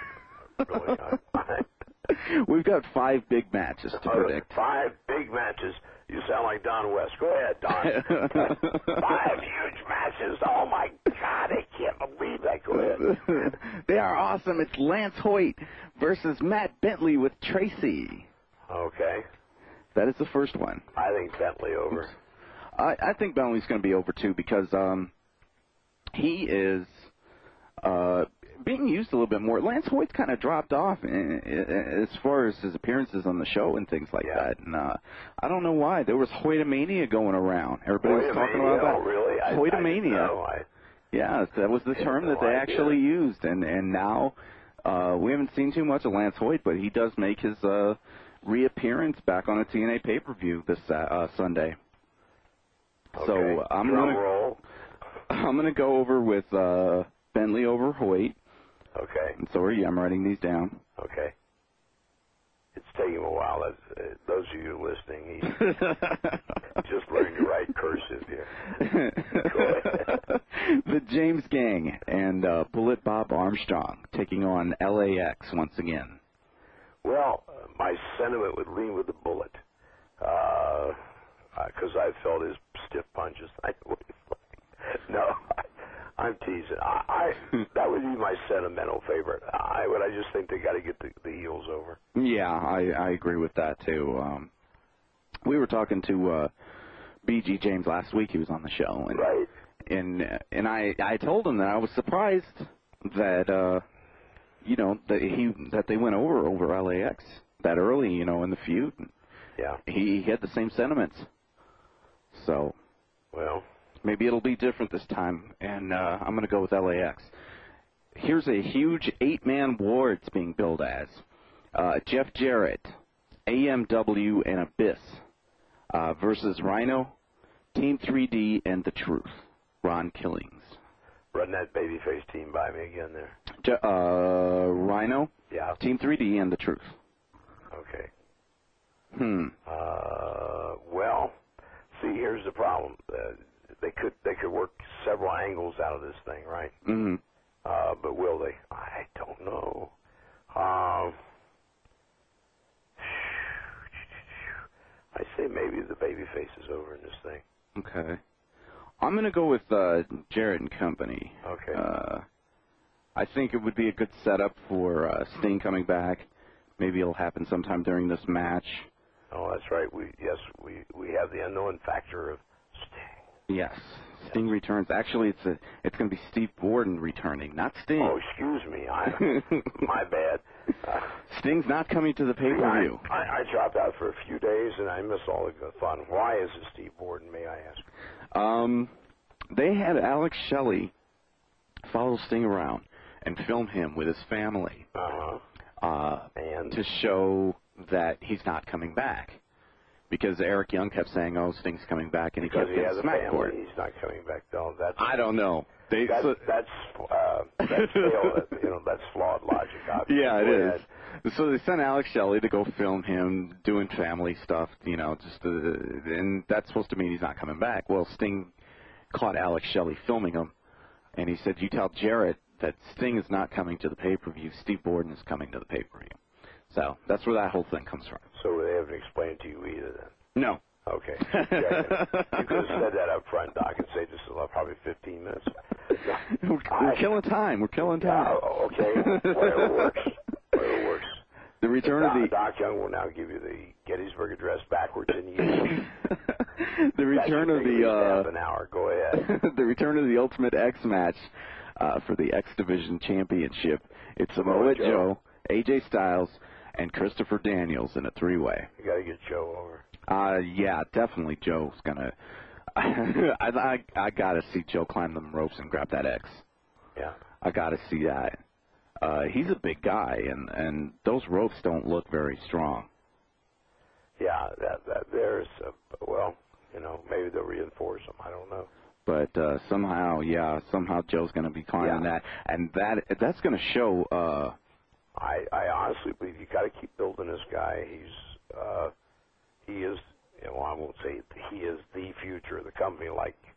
really. We've got 5 big matches to predict. 5 big matches. You sound like Don West. Go ahead, Don. 5 huge matches. Oh, my God, I can't believe that. Go ahead. They are awesome. It's Lance Hoyt versus Matt Bentley with Tracy. Okay. That is the first one. I think Bentley over. I think Bentley's going to be over, too, because he is being used a little bit more. Lance Hoyt's kind of dropped off as far as his appearances on the show and things like that. And I don't know why. There was Hoytomania going around. Everybody was talking about that. Oh, really? Hoytomania. Yes, that was the term that they actually used. And now we haven't seen too much of Lance Hoyt, but he does make his reappearance back on a TNA pay-per-view this Sunday. Okay. So I'm gonna go over with Bentley over Hoyt. Okay. And so are you. I'm writing these down. Okay. It's taking a while. Those of you listening, just learning to write cursive here. Go ahead. The James Gang and Bullet Bob Armstrong taking on LAX once again. Well, my sentiment would lean with the Bullet, because I felt his stiff punches. No, I'm teasing. That would be my sentimental favorite. I just think they got to get the heels over. Yeah, I agree with that too. We were talking to B.G. James last week. He was on the show, and right. And I told him that I was surprised that that they went over LAX that early, in the feud. Yeah. He had the same sentiments. So. Well. Maybe it'll be different this time, and I'm going to go with LAX. Here's a huge 8-man war it's being billed as. Jeff Jarrett, AMW, and Abyss versus Rhino, Team 3D, and The Truth, Ron Killings. Run that babyface team by me again there. Rhino, yeah. Team 3D, and The Truth. Okay. Well, see, here's the problem. They could work several angles out of this thing, right? Mm-hmm. But will they? I don't know. I say maybe the babyface is over in this thing. Okay. I'm going to go with Jarrett and Company. Okay. I think it would be a good setup for Sting coming back. Maybe it'll happen sometime during this match. Oh, that's right. We have the unknown factor of Sting. Yes. Sting returns. Actually, it's going to be Steve Borden returning, not Sting. Oh, excuse me. My bad. Sting's not coming to the pay-per-view. I dropped out for a few days, and I missed all the fun. Why is it Steve Borden, may I ask? They had Alex Shelley follow Sting around and film him with his family and to show that he's not coming back. Because Eric Young kept saying, "Oh, Sting's coming back," and he kept getting smacked for it. He's not coming back. No, I don't know. That's flawed logic. Obviously. Yeah, it is. So they sent Alex Shelley to go film him doing family stuff, and that's supposed to mean he's not coming back. Well, Sting caught Alex Shelley filming him, and he said, "You tell Jarrett that Sting is not coming to the pay-per-view. Steve Borden is coming to the pay-per-view." So that's where that whole thing comes from. So they haven't explained to you either, then? No. Okay. You could have said that up front, Doc, and say this is probably 15 minutes. We're killing time. We're killing time. Okay. Whatever works. The return of the Doc Young will now give you the Gettysburg Address backwards in use. The return of the half an hour. Go ahead. The return of the Ultimate X match for the X Division Championship. It's Samoa Joe, AJ Styles, and Christopher Daniels in a three-way. You got to get Joe over. Yeah, definitely Joe's gonna. I gotta see Joe climb them ropes and grab that X. Yeah. I gotta see that. He's a big guy, and those ropes don't look very strong. Yeah, that there's maybe they'll reinforce them. I don't know. But somehow Joe's gonna be climbing that, and that's gonna show. I honestly believe you got to keep building this guy. He is, I won't say he is the future of the company,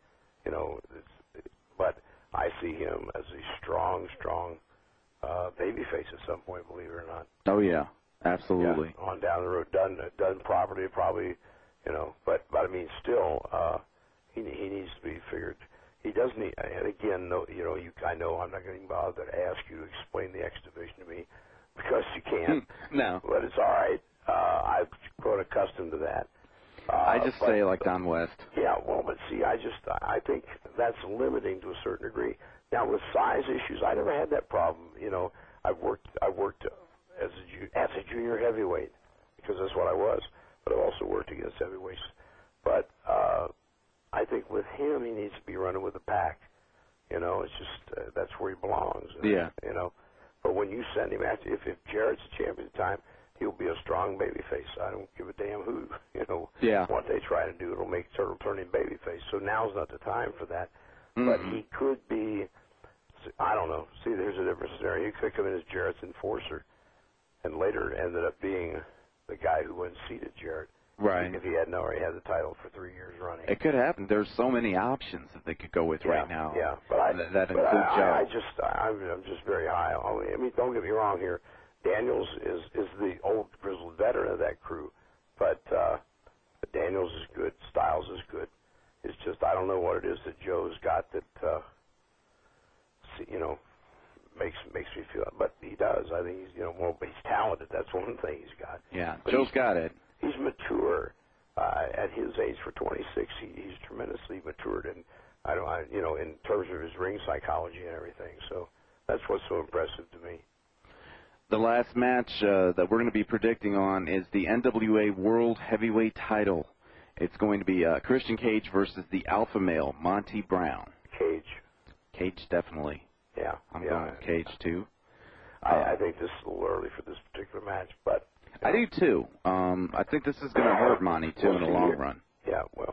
but I see him as a strong babyface at some point, believe it or not. Oh yeah, absolutely. Yeah, on down the road, done properly, probably, but I mean, still, he needs to be figured. He does need, and again, I know I'm not going to bother to ask you to explain the X Division to me because you can't. No, but it's all right. I've grown accustomed to that. I just say like Don West. Yeah, well, but see, I think that's limiting to a certain degree. Now, with size issues, I never had that problem. You know, I worked as a junior heavyweight because that's what I was, but I've also worked against heavyweights. But I think with him, he needs to be running with the pack. You know, it's just that's where he belongs. Yeah. You know, but when you send him after, if Jarrett's the champion at the time, he'll be a strong babyface. I don't give a damn who, you know, what they try to do. It'll turn him babyface. So now's not the time for that. But he could be, I don't know. See, there's a different scenario. He could come in as Jarrett's enforcer and later ended up being the guy who unseated Jarrett. Right. If he hadn't already had the title for 3 years running. It could happen. There's so many options that they could go with right now. Yeah, but that includes Joe. I'm just very high. I mean, don't get me wrong here. Daniels is the old grizzled veteran of that crew, but Daniels is good. Styles is good. It's just I don't know what it is that Joe's got that you know makes me feel. But he does. I think he's he's talented. That's one thing he's got. Yeah, but Joe's got it. He's mature at his age for 26. He's tremendously matured, and in terms of his ring psychology and everything. So that's what's so impressive to me. The last match that we're going to be predicting on is the NWA World Heavyweight Title. It's going to be Christian Cage versus the Alpha Male, Monty Brown. Cage, definitely. Yeah. I'm going with Cage, too. I think this is a little early for this particular match, but... I do, too. I think this is going to hurt Monty, too, in the long run. Yeah, well...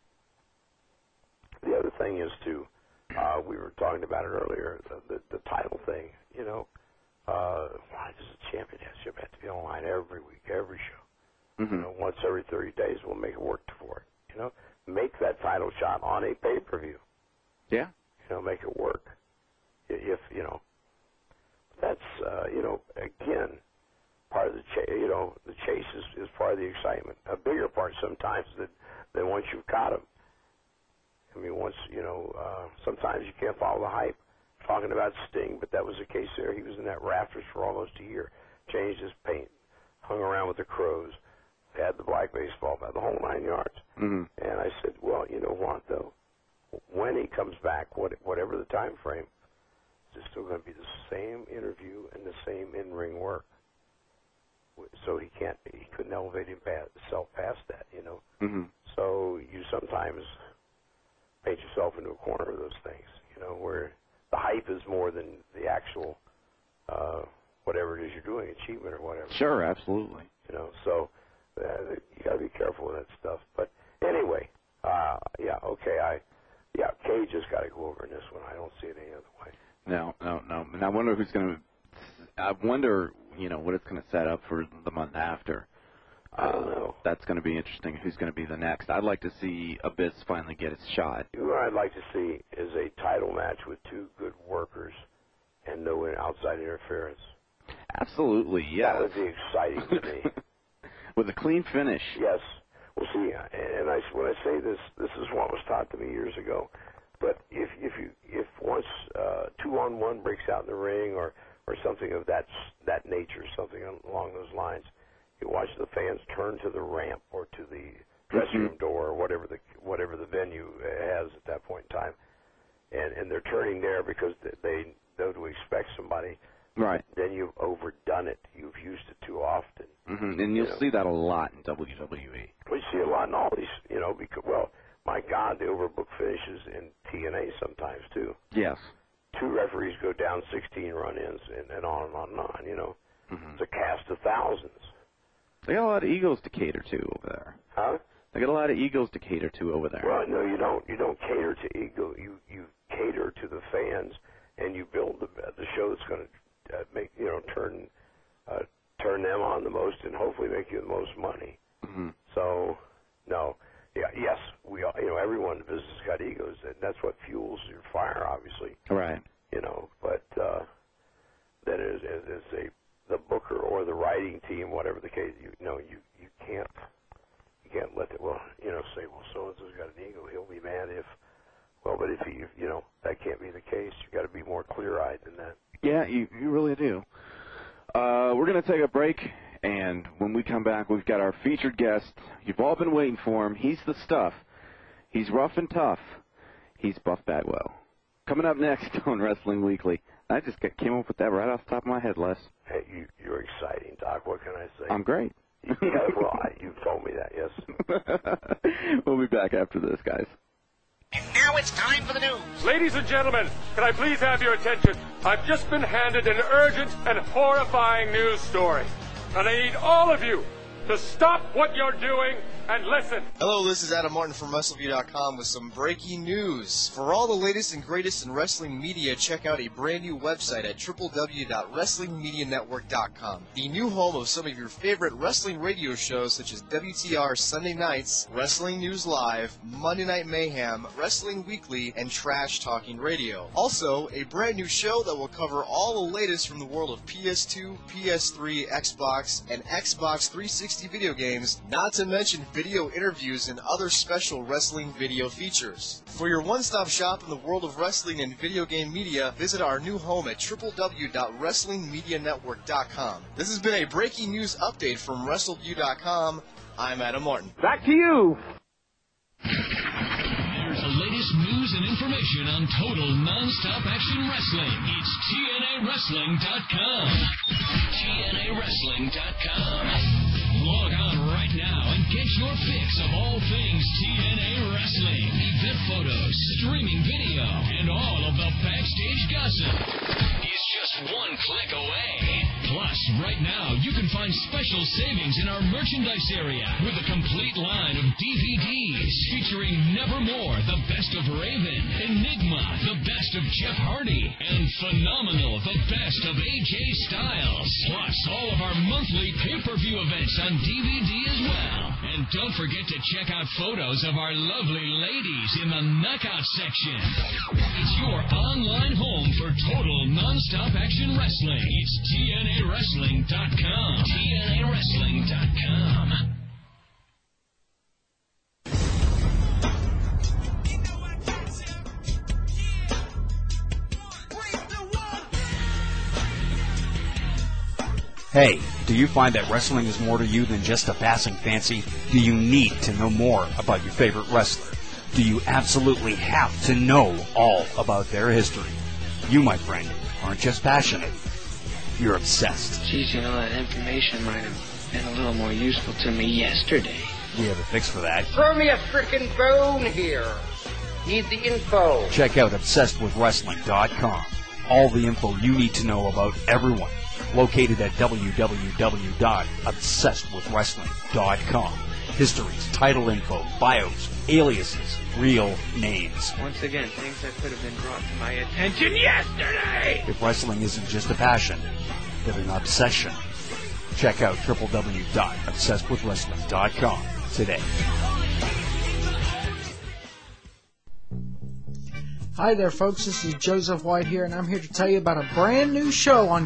The other thing is, too, we were talking about it earlier, the title thing, you know... why does the championship have to be online every week, every show? Mm-hmm. You know, once every 30 days, we'll make it work for it. You know, make that title shot on a pay-per-view. Yeah. You know, make it work. If that's again part of the chase. You know, the chase is part of the excitement. A bigger part sometimes than once you've got them. I mean, once sometimes you can't follow the hype. Talking about Sting, but that was the case there. He was in that rafters for almost a year. Changed his paint, hung around with the Crows, had the black baseball bat, the whole 9 yards. Mm-hmm. And I said, well, you know what, though? When he comes back, whatever the time frame, it's still going to be the same interview and the same in-ring work. So he couldn't elevate himself past that, you know. Mm-hmm. So you sometimes paint yourself into a corner of those things, you know, where the hype is more than the actual whatever it is you're doing, achievement or whatever. Sure, absolutely. You know, so you got to be careful with that stuff. But anyway, Cage has got to go over in this one. I don't see it any other way. No. And I wonder who's going to. I wonder, what it's going to set up for the month after. I don't know. That's going to be interesting. Who's going to be the next? I'd like to see Abyss finally get his shot. What I'd like to see is a title match with two good workers and no outside interference. Absolutely, yes. That would be exciting to me. With a clean finish. Yes. Well, see, and when I say this is what was taught to me years ago. But if once 2-on-1 breaks out in the ring or something of that nature, something along those lines, you watch the fans turn to the ramp or to the dressing room door or whatever the venue has at that point in time, and they're turning there because they know to expect somebody. Right. Then you've overdone it. You've used it too often. Mm-hmm. And you'll see that a lot in WWE. We see a lot in all these, because, well, my God, the overbooked finishes in TNA sometimes, too. Yes. 2 referees go down 16 run-ins and on and on and on, Mm-hmm. It's a cast of thousands. They got a lot of egos to cater to over there. Huh? They got a lot of egos to cater to over there. Well, no, you don't. You don't cater to ego. You cater to the fans, and you build the show that's going to make turn them on the most, and hopefully make you the most money. Mm-hmm. So, no, yes, we all, everyone in the business got egos, and that's what fuels your fire, obviously. Right. But then as the booker or the writing team, whatever the case, you can't let it. Well, say, well, so and so's got an ego. He'll be mad if. Well, but if that can't be the case. You got to be more clear-eyed than that. Yeah, you really do. We're going to take a break, And when we come back, we've got our featured guest. You've all been waiting for him. He's the stuff. He's rough and tough. He's Buff Bagwell. Coming up next on Wrestling Weekly. I just came up with that right off the top of my head, Les. Hey, you're exciting, Doc. What can I say? I'm great. Yeah, well, you told me that, yes. We'll be back after this, guys. And now it's time for the news. Ladies and gentlemen, can I please have your attention? I've just been handed an urgent and horrifying news story. And I need all of you to stop what you're doing and listen. Hello, this is Adam Martin from WrestleView.com with some breaking news. For all the latest and greatest in wrestling media, check out a brand new website at www.WrestlingMediaNetwork.com. The new home of some of your favorite wrestling radio shows such as WTR Sunday Nights, Wrestling News Live, Monday Night Mayhem, Wrestling Weekly, and Trash Talking Radio. Also, a brand new show that will cover all the latest from the world of PS2, PS3, Xbox, and Xbox 360 video games, not to mention video interviews and other special wrestling video features. For your one-stop shop in the world of wrestling and video game media, visit our new home at www.WrestlingMediaNetwork.com. This has been a breaking news update from WrestleView.com. I'm Adam Martin. Back to you. There's the latest news and information on total non-stop action wrestling. It's TNAWrestling.com. TNAWrestling.com. Log on right now and get your fix of all things TNA Wrestling. Event photos, streaming video, and all of the backstage gossip is just one click away. Plus, right now, you can find special savings in our merchandise area with a complete line of DVDs featuring Nevermore, the best of Raven, Enigma, the best of Jeff Hardy, and Phenomenal, the best of AJ Styles. Plus, all of our monthly pay-per-view events on DVD as well. And don't forget to check out photos of our lovely ladies in the Knockout section. It's your online home for total non-stop action wrestling. It's TNAWrestling.com. TNAWrestling.com. Hey, do you find that wrestling is more to you than just a passing fancy? Do you need to know more about your favorite wrestler? Do you absolutely have to know all about their history? You, my friend, aren't just passionate. You're obsessed. Geez, you know, that information might have been a little more useful to me yesterday. We have a fix for that. Throw me a frickin' bone here. Need the info. Check out ObsessedWithWrestling.com. All the info you need to know about everyone. Located at www.obsessedwithwrestling.com. Histories, title info, bios, aliases, real names. Once again, things that could have been brought to my attention yesterday. If wrestling isn't just a passion, but an obsession, check out www.obsessedwithwrestling.com today. Hi there, folks. This is Joseph White here, and I'm here to tell you about a brand new show on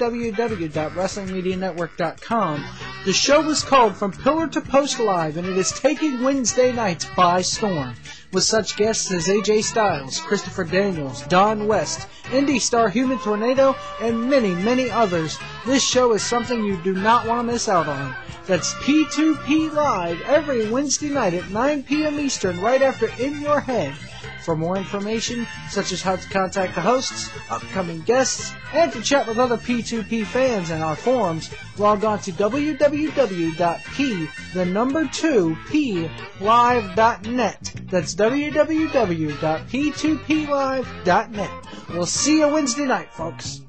www.WrestlingMediaNetwork.com. The show is called From Pillar to Post Live, and it is taking Wednesday nights by storm. With such guests as AJ Styles, Christopher Daniels, Don West, Indie Star Human Tornado, and many, many others, this show is something you do not want to miss out on. That's P2P Live every Wednesday night at 9 p.m. Eastern, right after In Your Head. For more information, such as how to contact the hosts, upcoming guests, and to chat with other P2P fans in our forums, log on to www.p2plive.net. That's www.p2plive.net. We'll see you Wednesday night, folks.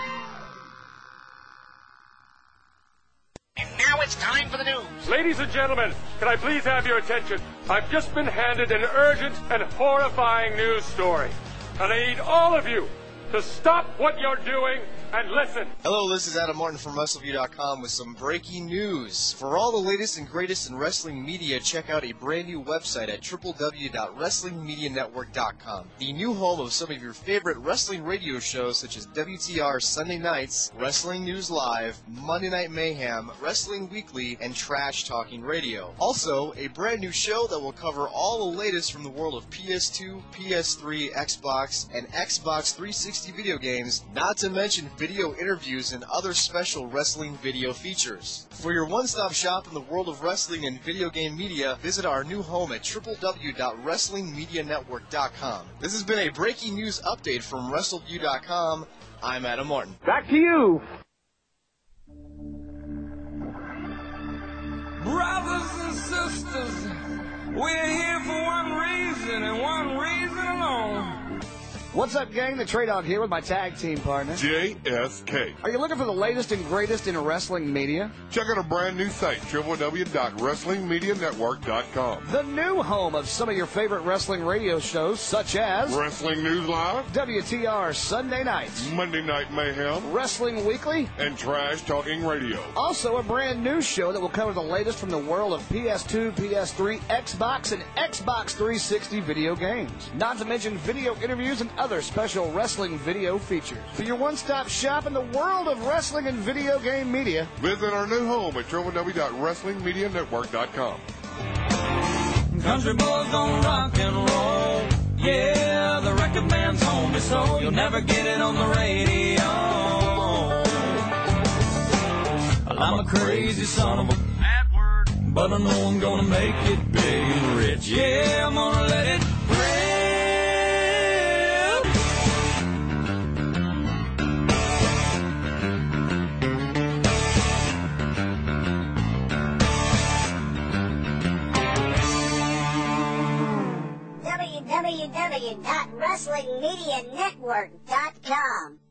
And now it's time for the news. Ladies and gentlemen, can I please have your attention? I've just been handed an urgent and horrifying news story. And I need all of you to stop what you're doing and listen. Hello, this is Adam Martin from WrestleView.com with some breaking news. For all the latest and greatest in wrestling media, check out a brand new website at www.WrestlingMediaNetwork.com. The new home of some of your favorite wrestling radio shows such as WTR Sunday Nights, Wrestling News Live, Monday Night Mayhem, Wrestling Weekly, and Trash Talking Radio. Also, a brand new show that will cover all the latest from the world of PS2, PS3, Xbox, and Xbox 360 video games, not to mention video interviews, and other special wrestling video features. For your one-stop shop in the world of wrestling and video game media, visit our new home at www.wrestlingmedianetwork.com. This has been a breaking news update from WrestleView.com. I'm Adam Martin. Back to you. Brothers and sisters, we're here for one reason and one reason alone. What's up, gang? The Trey Dog here with my tag team partner, JSK. Are you looking for the latest and greatest in wrestling media? Check out a brand new site, www.wrestlingmedianetwork.com. The new home of some of your favorite wrestling radio shows, such as Wrestling News Live, WTR Sunday Nights, Monday Night Mayhem, Wrestling Weekly, and Trash Talking Radio. Also, a brand new show that will cover the latest from the world of PS2, PS3, Xbox, and Xbox 360 video games. Not to mention video interviews and other special wrestling video features. For your one-stop shop in the world of wrestling and video game media, visit our new home at www.wrestlingmedianetwork.com. Country boys gonna rock and roll. Yeah, the record man's home is so you'll never get it on the radio. Well, I'm a crazy son of a bad word, but I know I'm gonna make it big and rich. Yeah, I'm gonna let it rip. www.wrestlingmedianetwork.com.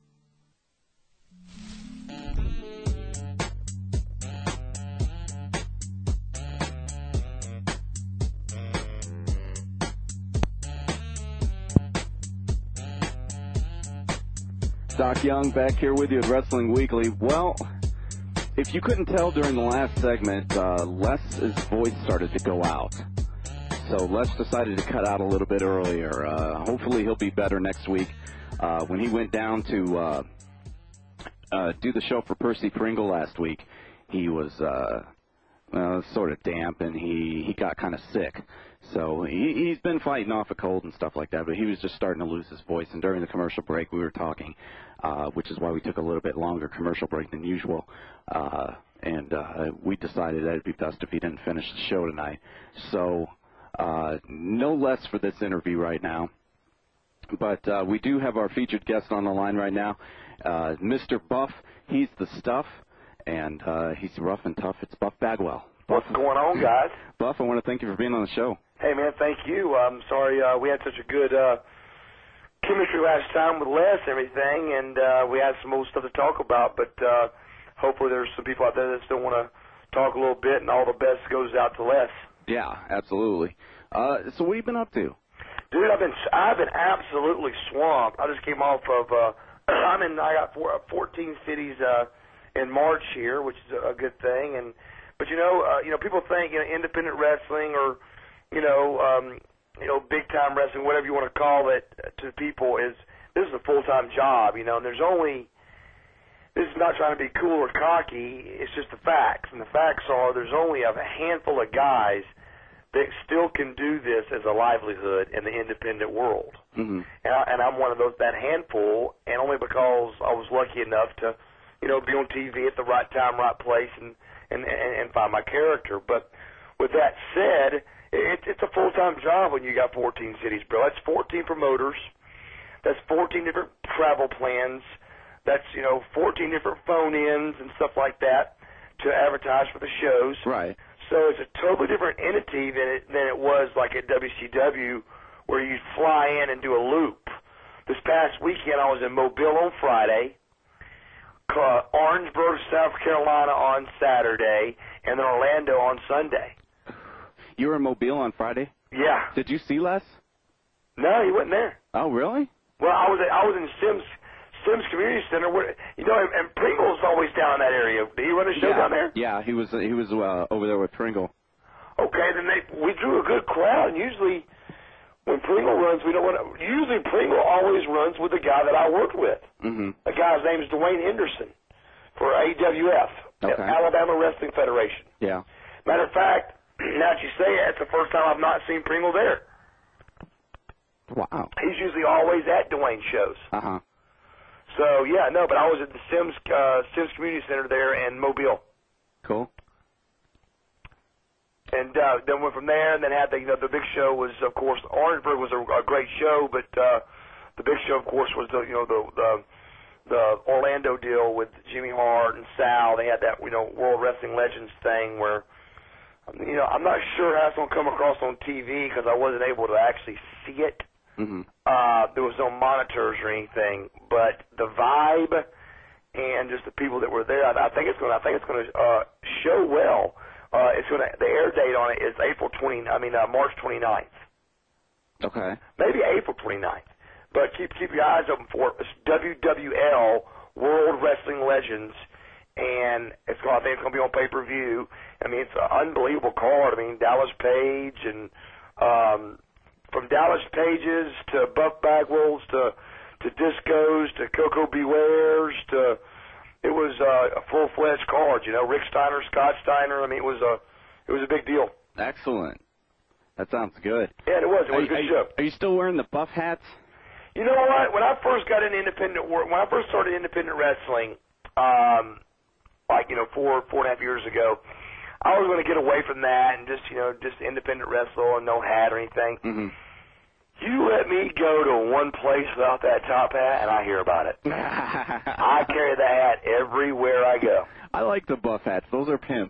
Doc Young back here with you at Wrestling Weekly. Well, if you couldn't tell during the last segment, Les's voice started to go out. So Les decided to cut out a little bit earlier. Hopefully he'll be better next week. When he went down to do the show for Percy Pringle last week, he was sort of damp, and he got kind of sick. So he's been fighting off a cold and stuff like that, but he was just starting to lose his voice. And during the commercial break, we were talking, which is why we took a little bit longer commercial break than usual. And we decided that it'd be best if he didn't finish the show tonight. So no less for this interview right now. But we do have our featured guest on the line right now, Mr. Buff. He's the stuff, and he's rough and tough. It's Buff Bagwell. What's going on, guys? Buff, I want to thank you for being on the show. Hey, man, thank you. I'm sorry we had such a good chemistry last time with Les and everything, and we had some old stuff to talk about, but hopefully there's some people out there that still want to talk a little bit, and all the best goes out to Les. Yeah, absolutely. So what have you been up to? Dude, I've been absolutely swamped. I just came off of I got 14 cities in March here, which is a good thing. But you know, people think independent wrestling or big time wrestling, whatever you want to call it, to people this is a full time job. And this is not trying to be cool or cocky. It's just the facts, and the facts are there's only a handful of guys that still can do this as a livelihood in the independent world. Mm-hmm. And I'm one of that handful, and only because I was lucky enough to, be on TV at the right time, right place, and find my character. But with that said, it's a full-time job when you got 14 cities, bro. That's 14 promoters. That's 14 different travel plans. That's, 14 different phone-ins and stuff like that to advertise for the shows. Right. So it's a totally different entity than it was like at WCW, where you fly in and do a loop. This past weekend, I was in Mobile on Friday, Orangeburg, South Carolina on Saturday, and then Orlando on Sunday. You were in Mobile on Friday? Yeah. Did you see Les? No, he wasn't there. Oh, really? Well, I was in Sims Community Center, where, and Pringle's always down in that area. Did he run a show down there? Yeah, he was over there with Pringle. Okay, then we drew a good crowd, and usually when Pringle runs, usually Pringle always runs with the guy that I worked with. Mm-hmm. The guy's name is Dwayne Henderson for AWF, Alabama Wrestling Federation. Yeah. Matter of fact, now that you say it, it's the first time I've not seen Pringle there. Wow. He's usually always at Dwayne's shows. Uh-huh. So yeah, no, but I was at the Sims Community Center there in Mobile. Cool. And then went from there, and then had the big show was, of course, Orangeburg was a great show, but the big show, of course, was the Orlando deal with Jimmy Hart and Sal. They had that World Wrestling Legends thing where I'm not sure how it's gonna come across on TV because I wasn't able to actually see it. Mm-hmm. There was no monitors or anything, but the vibe and just the people that were there, I think it's gonna show well. The air date on it is March 29th. Okay. Maybe April 29th. But keep your eyes open for it. It's WWL, World Wrestling Legends, and I think it's going to be on pay-per-view. I mean, it's an unbelievable card. I mean, Dallas Page, and from Dallas Pages to Buff Bagwells to Discos to Coco Bewares to... It was a full-fledged card, Rick Steiner, Scott Steiner. I mean, it was a big deal. Excellent. That sounds good. Yeah, it was. It was a good show. Are you still wearing the buff hats? You know what? When I first got into independent work, when I first started independent wrestling, 4.5 years ago, I was going to get away from that and just independent wrestle and no hat or anything. Mm-hmm. You let me go to one place without that top hat, and I hear about it. I carry the hat everywhere I go. I like the buff hats. Those are pimp.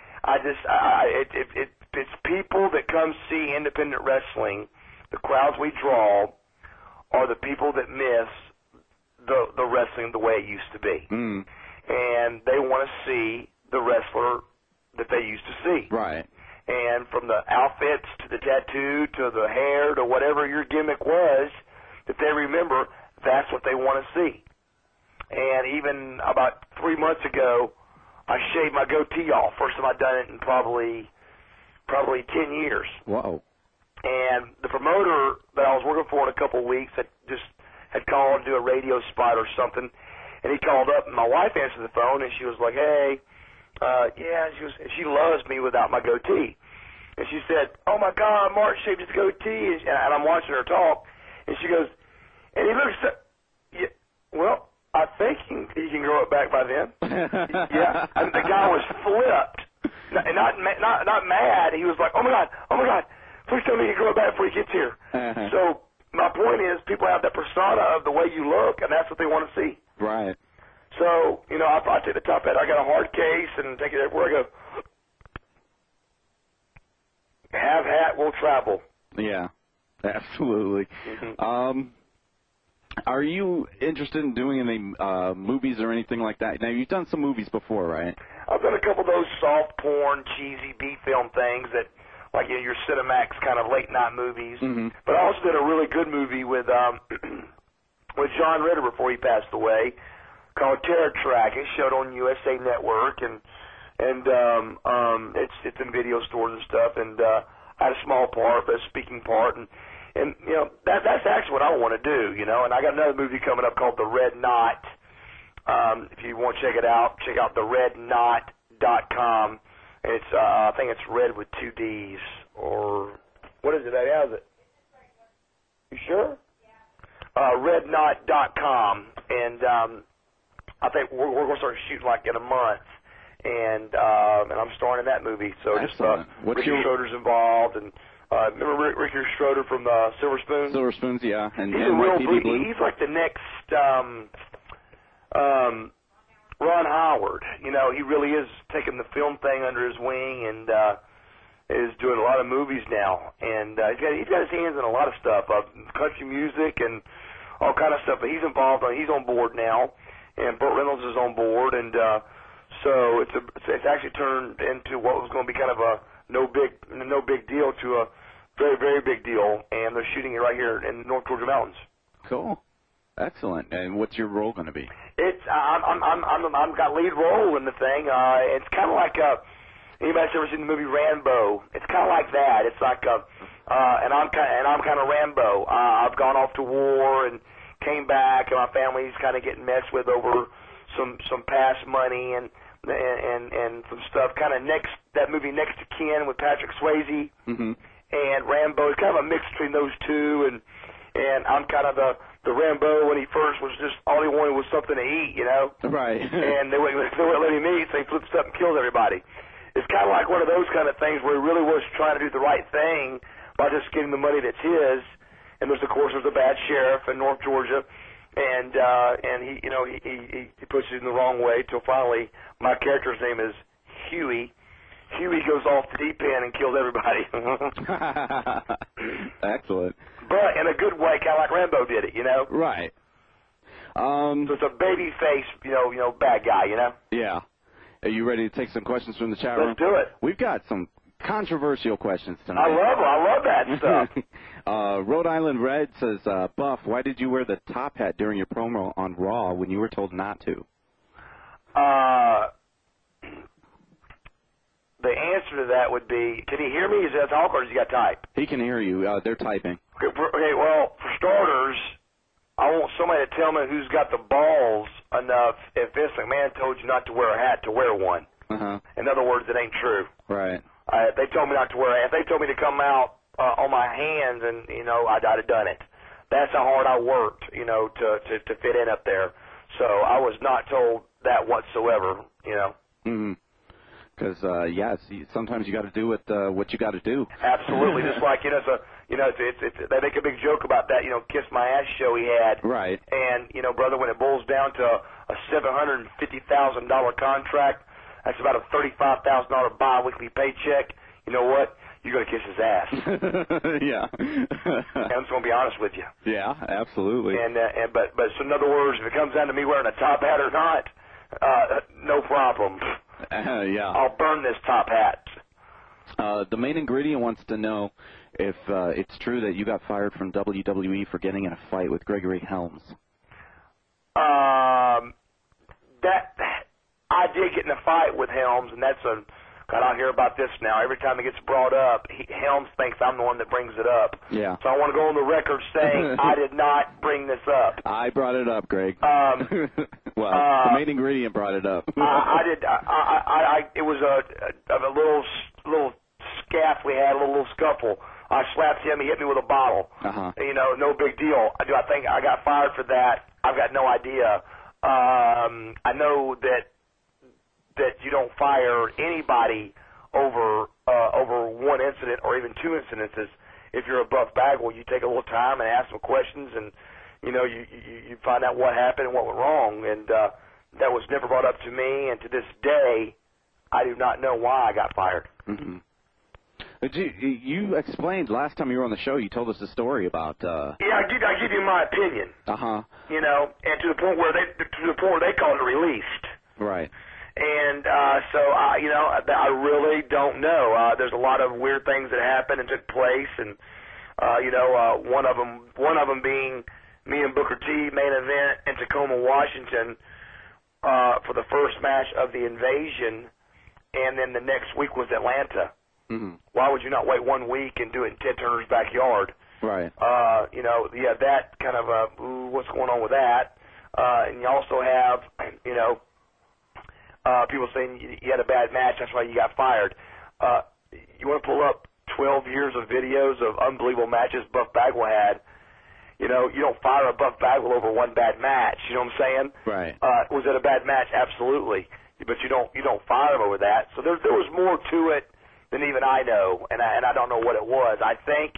It's people that come see independent wrestling. The crowds we draw are the people that miss the wrestling the way it used to be, and they want to see the wrestler that they used to see. Right. And from the outfits to the tattoo to the hair to whatever your gimmick was that they remember, that's what they want to see. And even about 3 months ago, I shaved my goatee off. First time I'd done it in probably 10 years. Whoa. And the promoter that I was working for in a couple of weeks had called to do a radio spot or something, and he called up, and my wife answered the phone, and she was like, "Hey, she loves me without my goatee." And she said, "Oh my God, Mark shaved his goatee," and I'm watching her talk, and she goes, and he looks, well, I think he can grow it back by then. Yeah, and the guy was flipped, and not mad. He was like, "Oh my God, please tell me he can grow it back before he gets here." So my point is, people have that persona of the way you look, and that's what they want to see. Right. So, I take the top hat. I got a hard case and take it everywhere I go. Have hat, will travel. Yeah, absolutely. Mm-hmm. Are you interested in doing any movies or anything like that? Now, you've done some movies before, right? I've done a couple of those soft porn, cheesy B-film things that, like your Cinemax kind of late-night movies. Mm-hmm. But I also did a really good movie with John Ritter before he passed away, called Terror Track. It showed on USA Network, and it's in video stores and stuff. And I had a small part, a speaking part, and that's actually what I want to do. And I got another movie coming up called The Red Knot. If you want to check it out, check out theredknot.com. It's I think it's red with 2 D's, or what is it? How is it? You sure? Redknot.com, and I think we're going to start shooting like in a month, and I'm starring in that movie. So excellent. Ricky Schroeder's involved, and remember Ricky Schroeder from Silver Spoons? Silver Spoons, yeah, and he's a real he's like the next Ron Howard. He really is taking the film thing under his wing and is doing a lot of movies now. And he's got his hands in a lot of stuff, country music and all kind of stuff. But he's involved. He's on board now, and Burt Reynolds is on board. And so it's actually turned into what was going to be kind of a no big deal to a very, very big deal. And they're shooting it right here in North Georgia mountains. Cool. Excellent. And what's your role going to be? I'm got lead role in the thing. It's kind of like anybody's ever seen the movie Rambo? It's kind of like that. It's like and I'm kind of Rambo. I've gone off to war and came back, and my family's kind of getting messed with over some past money and some stuff. Kind of that movie Next to Kin with Patrick Swayze and Rambo. It's kind of a mix between those two, and I'm kind of the Rambo when he first was just all he wanted was something to eat, you know. Right. And they wouldn't let him eat, so he flips up and kills everybody. It's kind of like one of those kind of things where he really was trying to do the right thing by just getting the money that's his. And there's of course a bad sheriff in North Georgia, and he he pushes it in the wrong way till finally my character's name is Huey. Huey goes off the deep end and kills everybody. Excellent. But in a good way, kind of like Rambo did it, you know. Right. So it's a baby face, you know, bad guy, you know. Yeah. Are you ready to take some questions from the chat room? Let's do it. We've got some controversial questions tonight. I love that stuff. Rhode Island Red says, Buff, why did you wear the top hat during your promo on Raw when you were told not to? The answer to that would be, can he hear me? Is that talk or does he got type? He can hear you. They're typing. Okay, well, for starters, I want somebody to tell me who's got the balls enough if Vince McMahon told you not to wear a hat to wear one. Uh-huh. In other words, it ain't true. Right. If they told me not to wear a hat, if they told me to come out on my hands and, you know, I'd have done it. That's how hard I worked, you know, to fit in up there. So I was not told that whatsoever, you know. Mm-hmm. Because sometimes you got to do what you got to do. Absolutely, just like they make a big joke about that. You know, Kiss My Ass show he had. Right. And you know, brother, when it boils down to a $750,000 contract, that's about a $35,000 biweekly paycheck. You know what? You're gonna kiss his ass. Yeah. And I'm just gonna be honest with you. Yeah, absolutely. But so in other words, if it comes down to me wearing a top hat or not, no problem. Yeah. I'll burn this top hat. The main ingredient wants to know if it's true that you got fired from WWE for getting in a fight with Gregory Helms. That I did get in a fight with Helms, and that's a God. I hear about this now. Every time it gets brought up, Helms thinks I'm the one that brings it up. Yeah. So I want to go on the record saying I did not bring this up. I brought it up, Greg. The main ingredient brought it up. I did. It was a little scaff we had, a little scuffle. I slapped him. He hit me with a bottle. Uh-huh. You know, no big deal. Do I think I got fired for that? I've got no idea. I know that you don't fire anybody over one incident or even two incidences. If you're a Buff Bagwell, you take a little time and ask some questions, and you know you find out what happened and what went wrong. And that was never brought up to me, and to this day, I do not know why I got fired. Mm-hmm. You explained last time you were on the show. You told us a story about. Yeah, I give you my opinion. You know, and to the point where they called it released. Right. And so I really don't know. There's a lot of weird things that happened and took place, and one of them being me and Booker T main event in Tacoma, Washington, for the first match of the Invasion, and then the next week was Atlanta. Mm-hmm. Why would you not wait 1 week and do it in Ted Turner's backyard? Right. That kind of what's going on with that? And you also have, people saying you had a bad match, that's why you got fired. You want to pull up 12 years of videos of unbelievable matches Buff Bagwell had. You know, you don't fire a Buff Bagwell over one bad match. You know what I'm saying? Right. Was it a bad match? Absolutely. But you don't fire him over that. So there was more to it than even I know, and I don't know what it was. I think,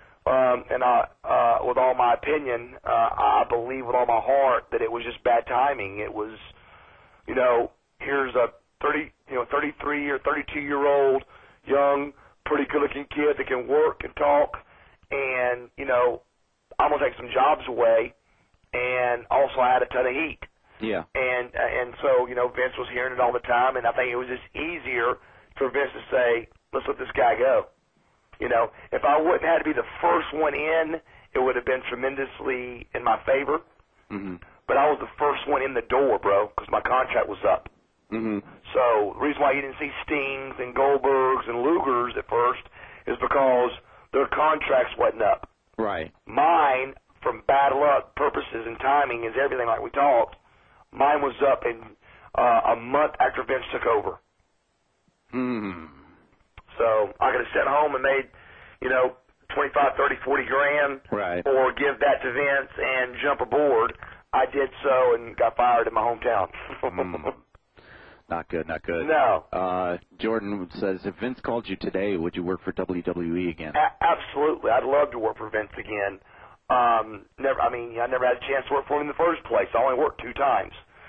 with all my opinion, I believe with all my heart that it was just bad timing. It was, here's a 33 or 32-year-old young, pretty good-looking kid that can work and talk, and I'm gonna take some jobs away, and also I had a ton of heat. Yeah. And so Vince was hearing it all the time, and I think it was just easier for Vince to say, let's let this guy go. If I wouldn't have had to be the first one in, it would have been tremendously in my favor. Mm-hmm. But I was the first one in the door, bro, because my contract was up. Mm-hmm. So the reason why you didn't see Stings and Goldbergs and Lugers at first is because their contracts wasn't up. Right. Mine, from bad luck purposes and timing, is everything like we talked. Mine was up in a month after Vince took over. Hmm. So I could have sat home and made, $25, $30, $40 Right. or give that to Vince and jump aboard, I did so and got fired in my hometown. Not good, not good. No. Jordan says, if Vince called you today, would you work for WWE again? Absolutely. I'd love to work for Vince again. I never had a chance to work for him in the first place. I only worked 2 times.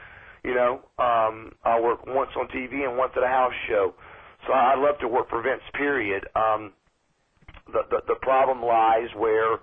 I worked once on TV and once at a house show. So I'd love to work for Vince, period. The problem lies where,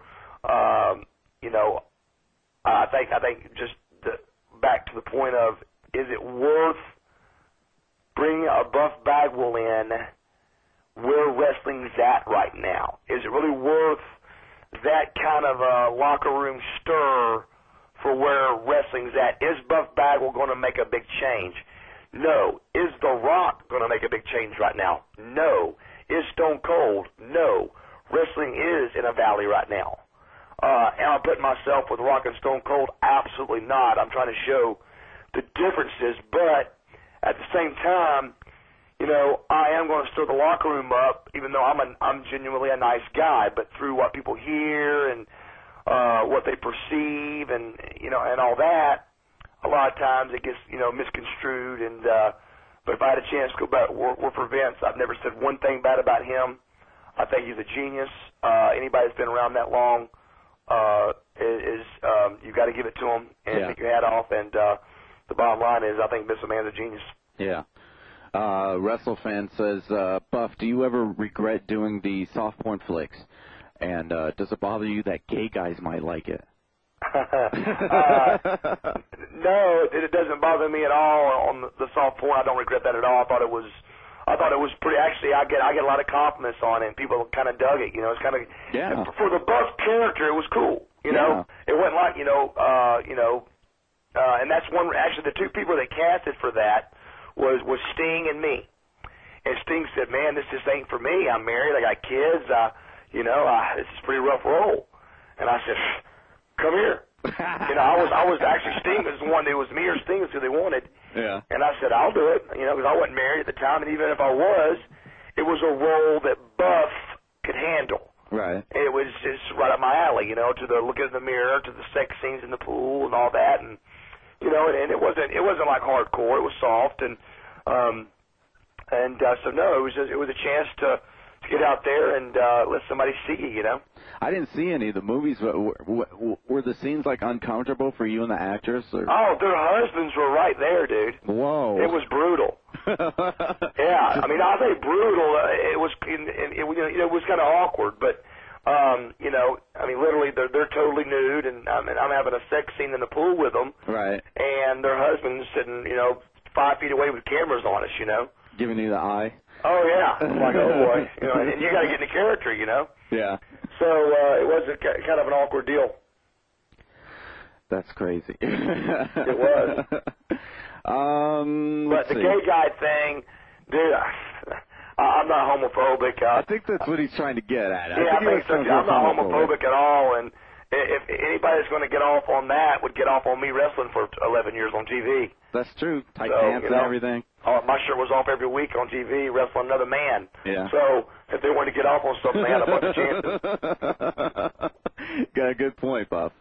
I think just back to the point of, is it worth bringing a Buff Bagwell in where wrestling's at right now? Is it really worth that kind of a locker room stir for where wrestling's at? Is Buff Bagwell going to make a big change? No. Is The Rock going to make a big change right now? No. Is Stone Cold? No. Wrestling is in a valley right now. Am I putting myself with Rock and Stone Cold? Absolutely not. I'm trying to show the differences, but at the same time, I am going to stir the locker room up, even though I'm genuinely a nice guy. But through what people hear and what they perceive, and and all that, a lot of times it gets misconstrued. And but if I had a chance to go back work for Vince, I've never said one thing bad about him. I think he's a genius. Anybody that's been around that long you got to give it to him and take your hat off. And the bottom line is, I think Vince McMahon's a genius. Yeah. WrestleFan says, Buff, do you ever regret doing the soft porn flicks? And does it bother you that gay guys might like it? No, it doesn't bother me at all on the soft porn. I don't regret that at all. I thought it was pretty. Actually, I get a lot of compliments on it, and people kind of dug it. It's kind of for the Buff character. It was cool. It wasn't like and that's one. Actually, the 2 people that casted for that was Sting and me. And Sting said, "Man, this just ain't for me. I'm married. I got kids. This is a pretty rough role." And I said, "Come here." I was actually, Sting was the one. It was me or Sting was who they wanted. Yeah. And I said, "I'll do it." Because I wasn't married at the time, and even if I was, it was a role that Buff could handle. Right. It was just right up my alley. To the look in the mirror, to the sex scenes in the pool, and all that, and and it wasn't like hardcore. It was soft, and so no, it was a chance to get out there and let somebody see you. I didn't see any of the movies. But were the scenes like uncomfortable for you and the actress? Or? Oh, their husbands were right there, dude. Whoa. It was brutal. Yeah, I say brutal. It was it was kind of awkward, but literally they're totally nude, and I'm having a sex scene in the pool with them. Right. And their husband's sitting 5 feet away with cameras on us. Giving you the eye. Oh yeah. I'm like, oh boy. And you got to get in the character. Yeah. So it was kind of an awkward deal. That's crazy. It was. But the gay guy thing, dude, I'm not homophobic. I think that's what he's trying to get at. I think so. I'm not homophobic at all, and if anybody that's going to get off on that would get off on me wrestling for 11 years on TV. That's true. Tight pants and everything. My shirt was off every week on TV wrestling another man. Yeah. So if they wanted to get off on something, they had a bunch of chances. Got a good point, Buff.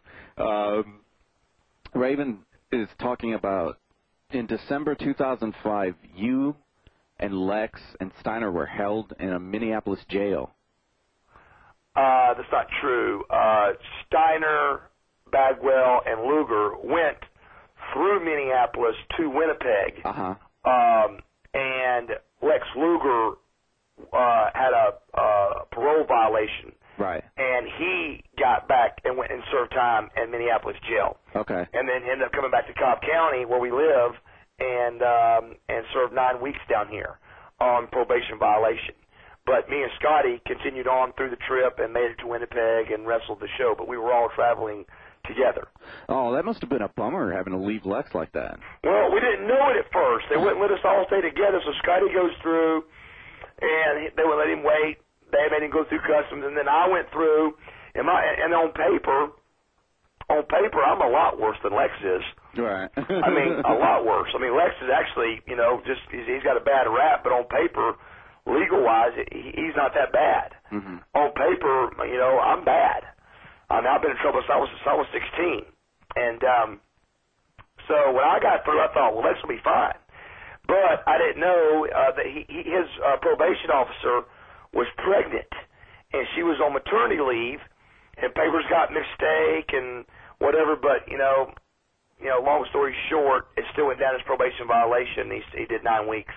Raven is talking about in December 2005, you and Lex and Steiner were held in a Minneapolis jail. That's not true. Steiner, Bagwell, and Luger went through Minneapolis to Winnipeg. Uh-huh. And Lex Luger had a parole violation. Right. And he got back and went and served time in Minneapolis jail. Okay. And then ended up coming back to Cobb County, where we live, and served 9 weeks down here on probation violation. But me and Scotty continued on through the trip and made it to Winnipeg and wrestled the show. But we were all traveling together. Oh, that must have been a bummer having to leave Lex like that. Well, we didn't know it at first. They wouldn't let us all stay together. So Scotty goes through, and they wouldn't let him wait. They made him go through customs, and then I went through. And on paper, I'm a lot worse than Lex is. Right. I mean, a lot worse. I mean, Lex is actually, just he's got a bad rap, but on paper, legal-wise, he's not that bad. on paper, you know, I'm bad. I mean, I've been in trouble since I was 16. And so when I got through, I thought, well, this will be fine. But I didn't know that his probation officer was pregnant, and she was on maternity leave, and papers got mistake and whatever. But you know, long story short, it still went down as probation violation. He did 9 weeks.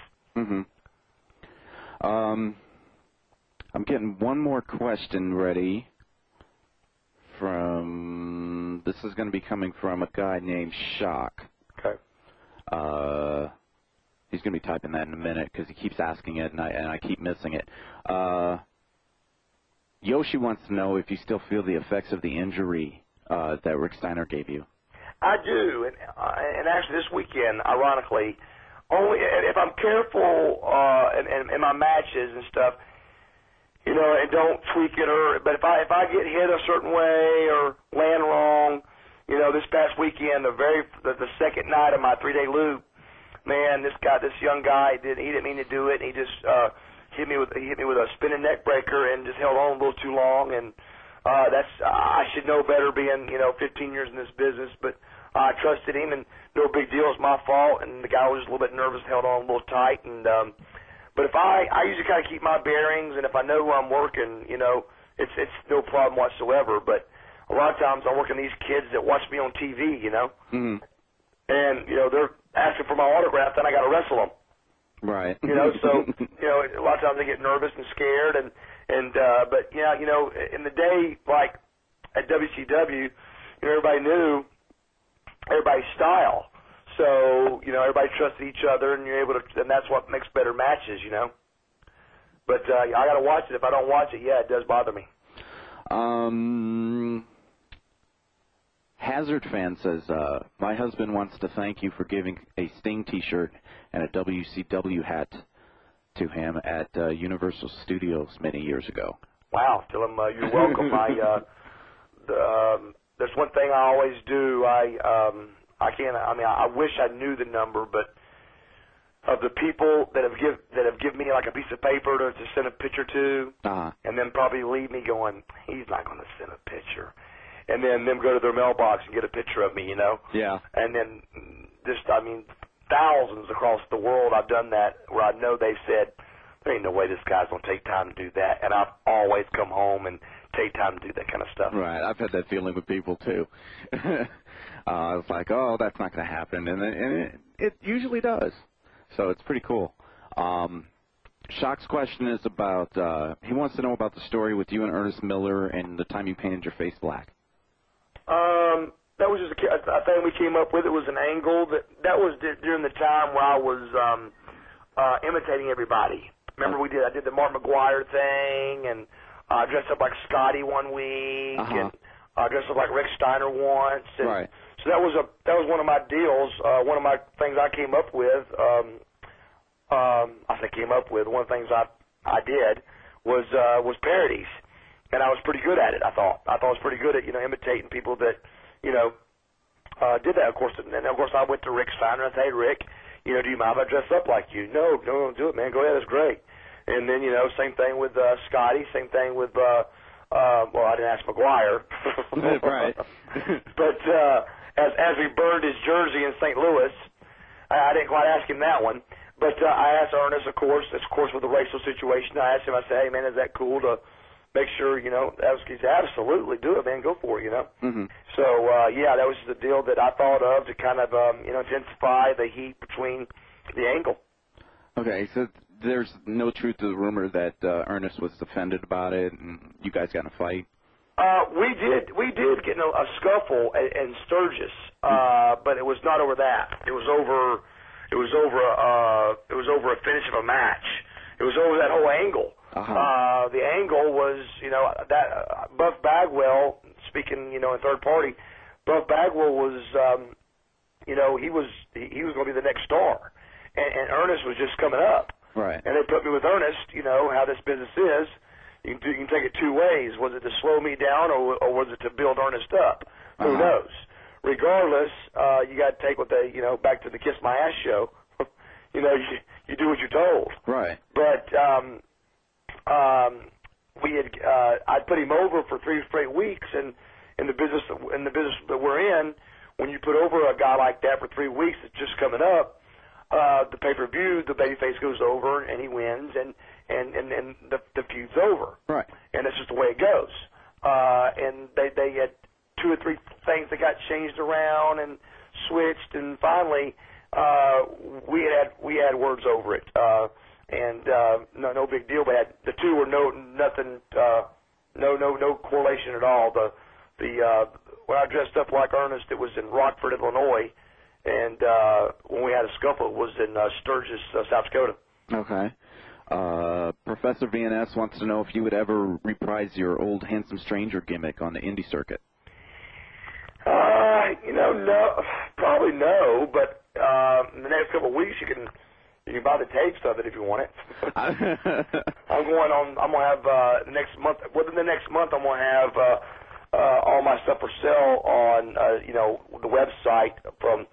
I'm getting one more question ready from. This is going to be coming from a guy named Shock. Okay. He's going to be typing that in a minute because he keeps asking it, and I keep missing it. Yoshi wants to know if you still feel the effects of the injury that Rick Steiner gave you. I do, and actually this weekend, ironically, only if I'm careful in my matches and stuff, you know, and don't tweak it, but if I get hit a certain way or land wrong, you know, this past weekend, the second night of my 3-day loop, man, this young guy he didn't mean to do it. And he just hit me with a spinning neck breaker and just held on a little too long. And I should know better, being 15 years in this business. But I trusted him, and no big deal. It's my fault. And the guy was just a little bit nervous, held on a little tight. And but if I usually kind of keep my bearings, and if I know where I'm working, you know, it's no problem whatsoever. But a lot of times I'm working these kids that watch me on TV, you know. And, you know, they're asking for my autograph, then I got to wrestle them. Right. You know, so, you know, a lot of times they get nervous and scared. But, yeah, you know, in the day, like at WCW, you know, everybody knew everybody's style. So, you know, everybody trusted each other, and you're able to, and that's what makes better matches, you know. But I got to watch it. If I don't watch it, yeah, it does bother me. Hazard fan says, my husband wants to thank you for giving a Sting T-shirt and a WCW hat to him at Universal Studios many years ago. Wow, tell him you're welcome. There's one thing I always do. I wish I knew the number, but of the people that have given me like a piece of paper to send a picture to, and then probably leave me going, he's not going to send a picture. And then them go to their mailbox and get a picture of me, you know? Yeah. And then thousands across the world I've done that where I know they've said, there ain't no way this guy's going to take time to do that. And I've always come home and take time to do that kind of stuff. Right. I've had that feeling with people, too. I was like, oh, that's not going to happen. And it usually does. So it's pretty cool. Shock's question is about, he wants to know about the story with you and Ernest Miller and the time you painted your face black. That was just a thing we came up with. It was an angle that was during the time where I was imitating everybody. Remember, I did the Mark McGuire thing, and I dressed up like Scotty one week, and I dressed up like Rick Steiner once. And right. So that was one of my deals. One of my things I came up with. I say came up with. One of the things I did was parodies. And I was pretty good at it, I thought. I was pretty good at, you know, imitating people that, you know, did that, of course. And then, of course, I went to Rick Steiner and said, hey, Rick, you know, do you mind if I dress up like you? No, don't do it, man. Go ahead, that's great. And then, you know, same thing with Scotty, same thing with, well, I didn't ask McGuire. Right. But as we burned his jersey in St. Louis, I didn't quite ask him that one. But I asked Ernest, of course, with the racial situation, I asked him, I said, hey, man, is that cool to make sure, you know, he said, absolutely, do it, man, go for it, you know. So, yeah, that was the deal that I thought of to kind of, you know, intensify the heat between the angle. Okay, so there's no truth to the rumor that Ernest was offended about it and you guys got in a fight? We did get in a scuffle in Sturgis, but it was not over that. It was over a finish of a match. It was over that whole angle. The angle was, you know, that Buff Bagwell, speaking, you know, in third party, Buff Bagwell was, you know, he was going to be the next star, and Ernest was just coming up. Right. And they put me with Ernest. You know how this business is. You can take it two ways. Was it to slow me down, or was it to build Ernest up? Who knows? Regardless, you got to take what they, you know, back to the Kiss My Ass show. You know, you do what you're told. Right. But I'd put him over for 3 straight weeks, and in the business that we're in, when you put over a guy like that for 3 weeks, it's just coming up. The pay-per-view, the babyface goes over and he wins, and the feud's over. Right. And that's just the way it goes. And they had 2 or 3 things that got changed around and switched, and finally we had words over it. No big deal. But the two were no correlation at all. When I dressed up like Ernest, it was in Rockford, Illinois, and when we had a scuffle, it was in Sturgis, South Dakota. Okay. Professor VNS wants to know if you would ever reprise your old Handsome Stranger gimmick on the indie circuit. No, probably no. But in the next couple of weeks, you can buy the tapes of it if you want it. I'm gonna have next month. Within the next month, I'm gonna have all my stuff for sale on the website from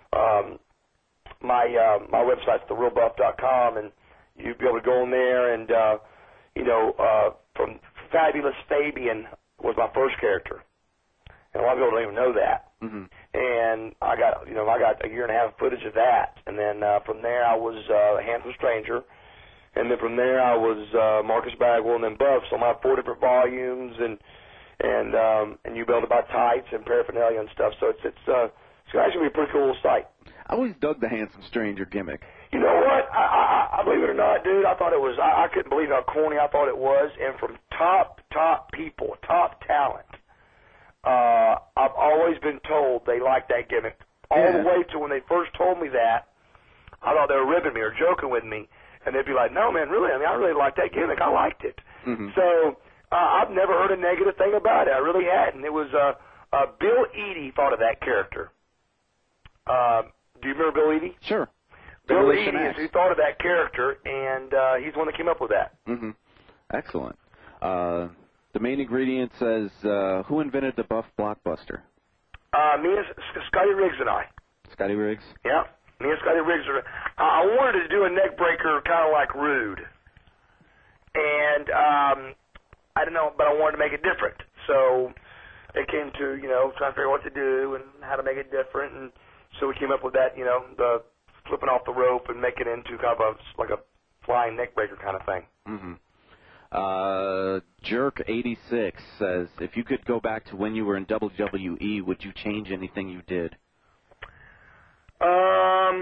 my website's therealbuff.com, and you'll be able to go on there and from Fabulous Fabian was my first character, and a lot of people don't even know that. Mm-hmm. And I got a year and a half of footage of that, and then from there I was Handsome Stranger, and then from there I was Marcus Bagwell, and then Buff. So I have 4 different volumes, and you build about tights and paraphernalia and stuff. So it's actually a pretty cool site. I always dug the Handsome Stranger gimmick. You know what? I believe it or not, dude, I thought it was. I couldn't believe how corny I thought it was, and from top people, top talent. I've always been told they like that gimmick. All the way to when they first told me that, I thought they were ribbing me or joking with me, and they'd be like, "No, man, really? I mean, I really like that gimmick. I liked it." Mm-hmm. So I've never heard a negative thing about it. I really hadn't. It was Bill Eadie thought of that character. Do you remember Bill Eadie? Sure. Bill Eadie is who thought of that character, and he's the one that came up with that. Mm-hmm. Excellent. The main ingredient says, who invented the Buff Blockbuster? Me and Scotty Riggs and I. Scotty Riggs? Yeah. Me and Scotty Riggs. I wanted to do a neck breaker kind of like Rude. And I don't know, but I wanted to make it different. So it came to, trying to figure out what to do and how to make it different. And so we came up with that, the flipping off the rope and making it into kind of like a flying neck breaker kind of thing. Mm-hmm. Jerk86 says, if you could go back to when you were in WWE, would you change anything you did? I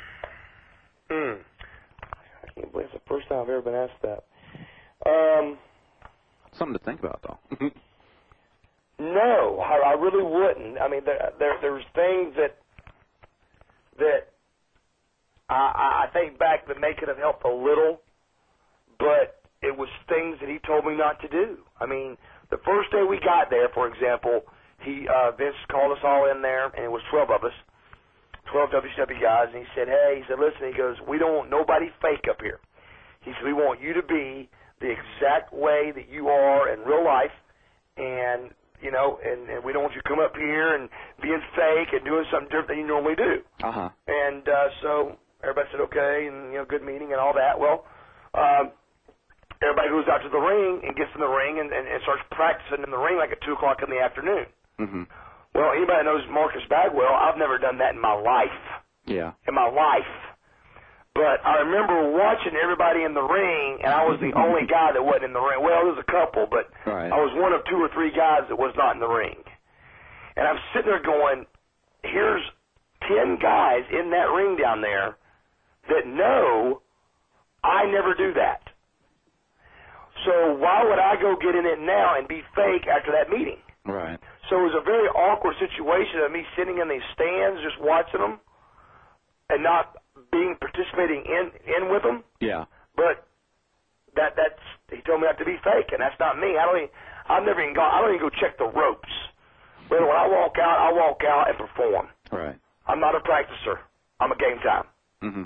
can't believe it's the first time I've ever been asked that. Something to think about, though. No, I really wouldn't. I mean, there's things that I think back that may could have helped a little, but it was things that he told me not to do. I mean, the first day we got there, for example, Vince called us all in there, and it was 12 of us, 12 WCW guys, and he said, listen, he goes, we don't want nobody fake up here. He said, we want you to be the exact way that you are in real life, and we don't want you to come up here and being fake and doing something different than you normally do. Uh-huh. And so everybody said, okay, and, good meeting and all that. Well, everybody goes out to the ring and gets in the ring and starts practicing in the ring like at 2 o'clock in the afternoon. Mm-hmm. Well, anybody knows Marcus Bagwell, I've never done that in my life. Yeah. In my life. But I remember watching everybody in the ring, and I was the only guy that wasn't in the ring. Well, there was a couple, but right. I was one of 2 or 3 guys that was not in the ring. And I'm sitting there going, here's 10 guys in that ring down there that know I never do that. So why would I go get in it now and be fake after that meeting? Right. So it was a very awkward situation of me sitting in these stands just watching them and not participating in with them. Yeah. But that's he told me not to be fake, and that's not me. I don't even go check the ropes. But when I walk out and perform. Right. I'm not a practicer. I'm a game time. Mm-hmm.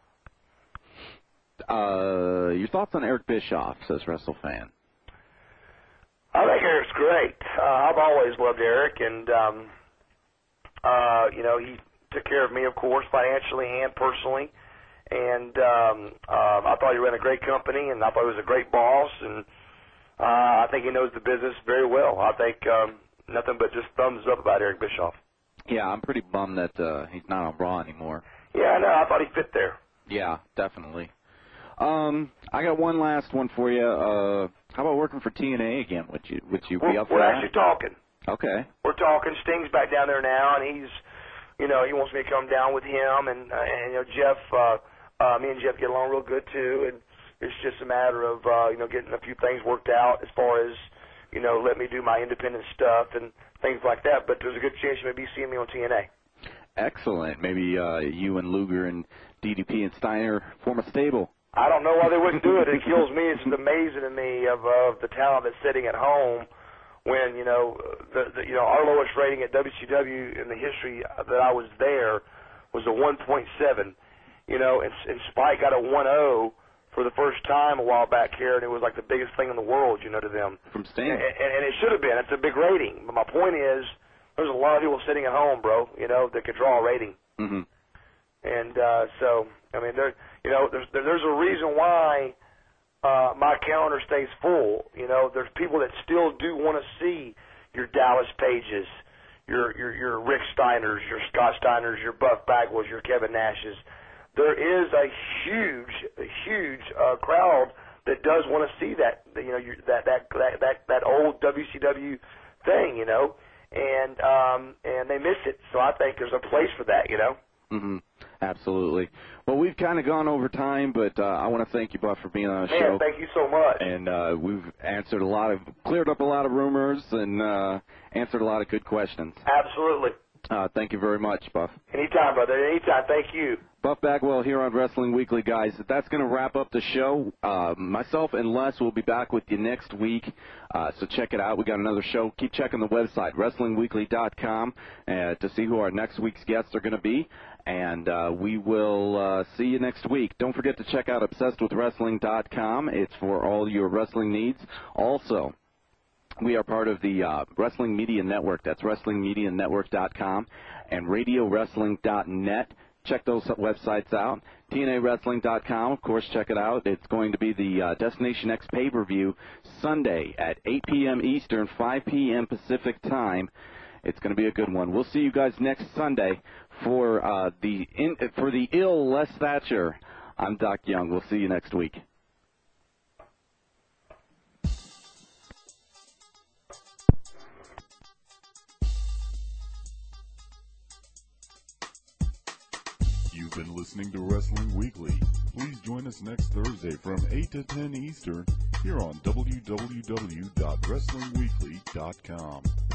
Your thoughts on Eric Bischoff, says WrestleFan. I think Eric's great. I've always loved Eric, and he took care of me, of course, financially and personally. And I thought he ran a great company, and I thought he was a great boss. And I think he knows the business very well. I think nothing but just thumbs up about Eric Bischoff. Yeah, I'm pretty bummed that he's not on Raw anymore. Yeah, I know. I thought he fit there. Yeah, definitely. I got one last one for you. How about working for TNA again? Would you be up for We're that? actually talking. Okay. We're talking. Sting's back down there now, and he's, he wants me to come down with him, and Jeff, me and Jeff get along real good too, and it's just a matter of getting a few things worked out as far as let me do my independent stuff and things like that. But there's a good chance you may be seeing me on TNA. Excellent. Maybe you and Luger and DDP and Steiner form a stable. I don't know why they wouldn't do it. It kills me. It's just amazing to me of the talent that's sitting at home when our lowest rating at WCW in the history that I was there was a 1.7. And Spike got a 1.0 for the first time a while back here, and it was like the biggest thing in the world, to them. From Sting. And it should have been. It's a big rating. But my point is, there's a lot of people sitting at home, bro, that could draw a rating. Mm-hmm. And so, I mean, there's a reason why my calendar stays full. There's people that still do want to see your Dallas Pages, your Rick Steiners, your Scott Steiners, your Buff Bagwells, your Kevin Nashes. There is a huge crowd that does want to see that, that old WCW thing, and they miss it. So I think there's a place for that, Mm-hmm. Absolutely. Well, we've kind of gone over time, but I want to thank you, Buff, for being on the show. Man, thank you so much. And we've cleared up a lot of rumors and answered a lot of good questions. Absolutely. Thank you very much, Buff. Anytime, brother. Anytime. Thank you. Buff Bagwell here on Wrestling Weekly, guys. That's going to wrap up the show. Myself and Les will be back with you next week, so check it out. We got another show. Keep checking the website, WrestlingWeekly.com, to see who our next week's guests are going to be. And we will see you next week. Don't forget to check out ObsessedWithWrestling.com. It's for all your wrestling needs. Also, we are part of the Wrestling Media Network. That's WrestlingMediaNetwork.com and RadioWrestling.net. Check those websites out. TNAWrestling.com, of course, check it out. It's going to be the Destination X pay-per-view Sunday at 8 p.m. Eastern, 5 p.m. Pacific time. It's going to be a good one. We'll see you guys next Sunday for the ill Les Thatcher. I'm Doc Young. We'll see you next week. You've been listening to Wrestling Weekly. Please join us next Thursday from 8 to 10 Eastern here on www.wrestlingweekly.com.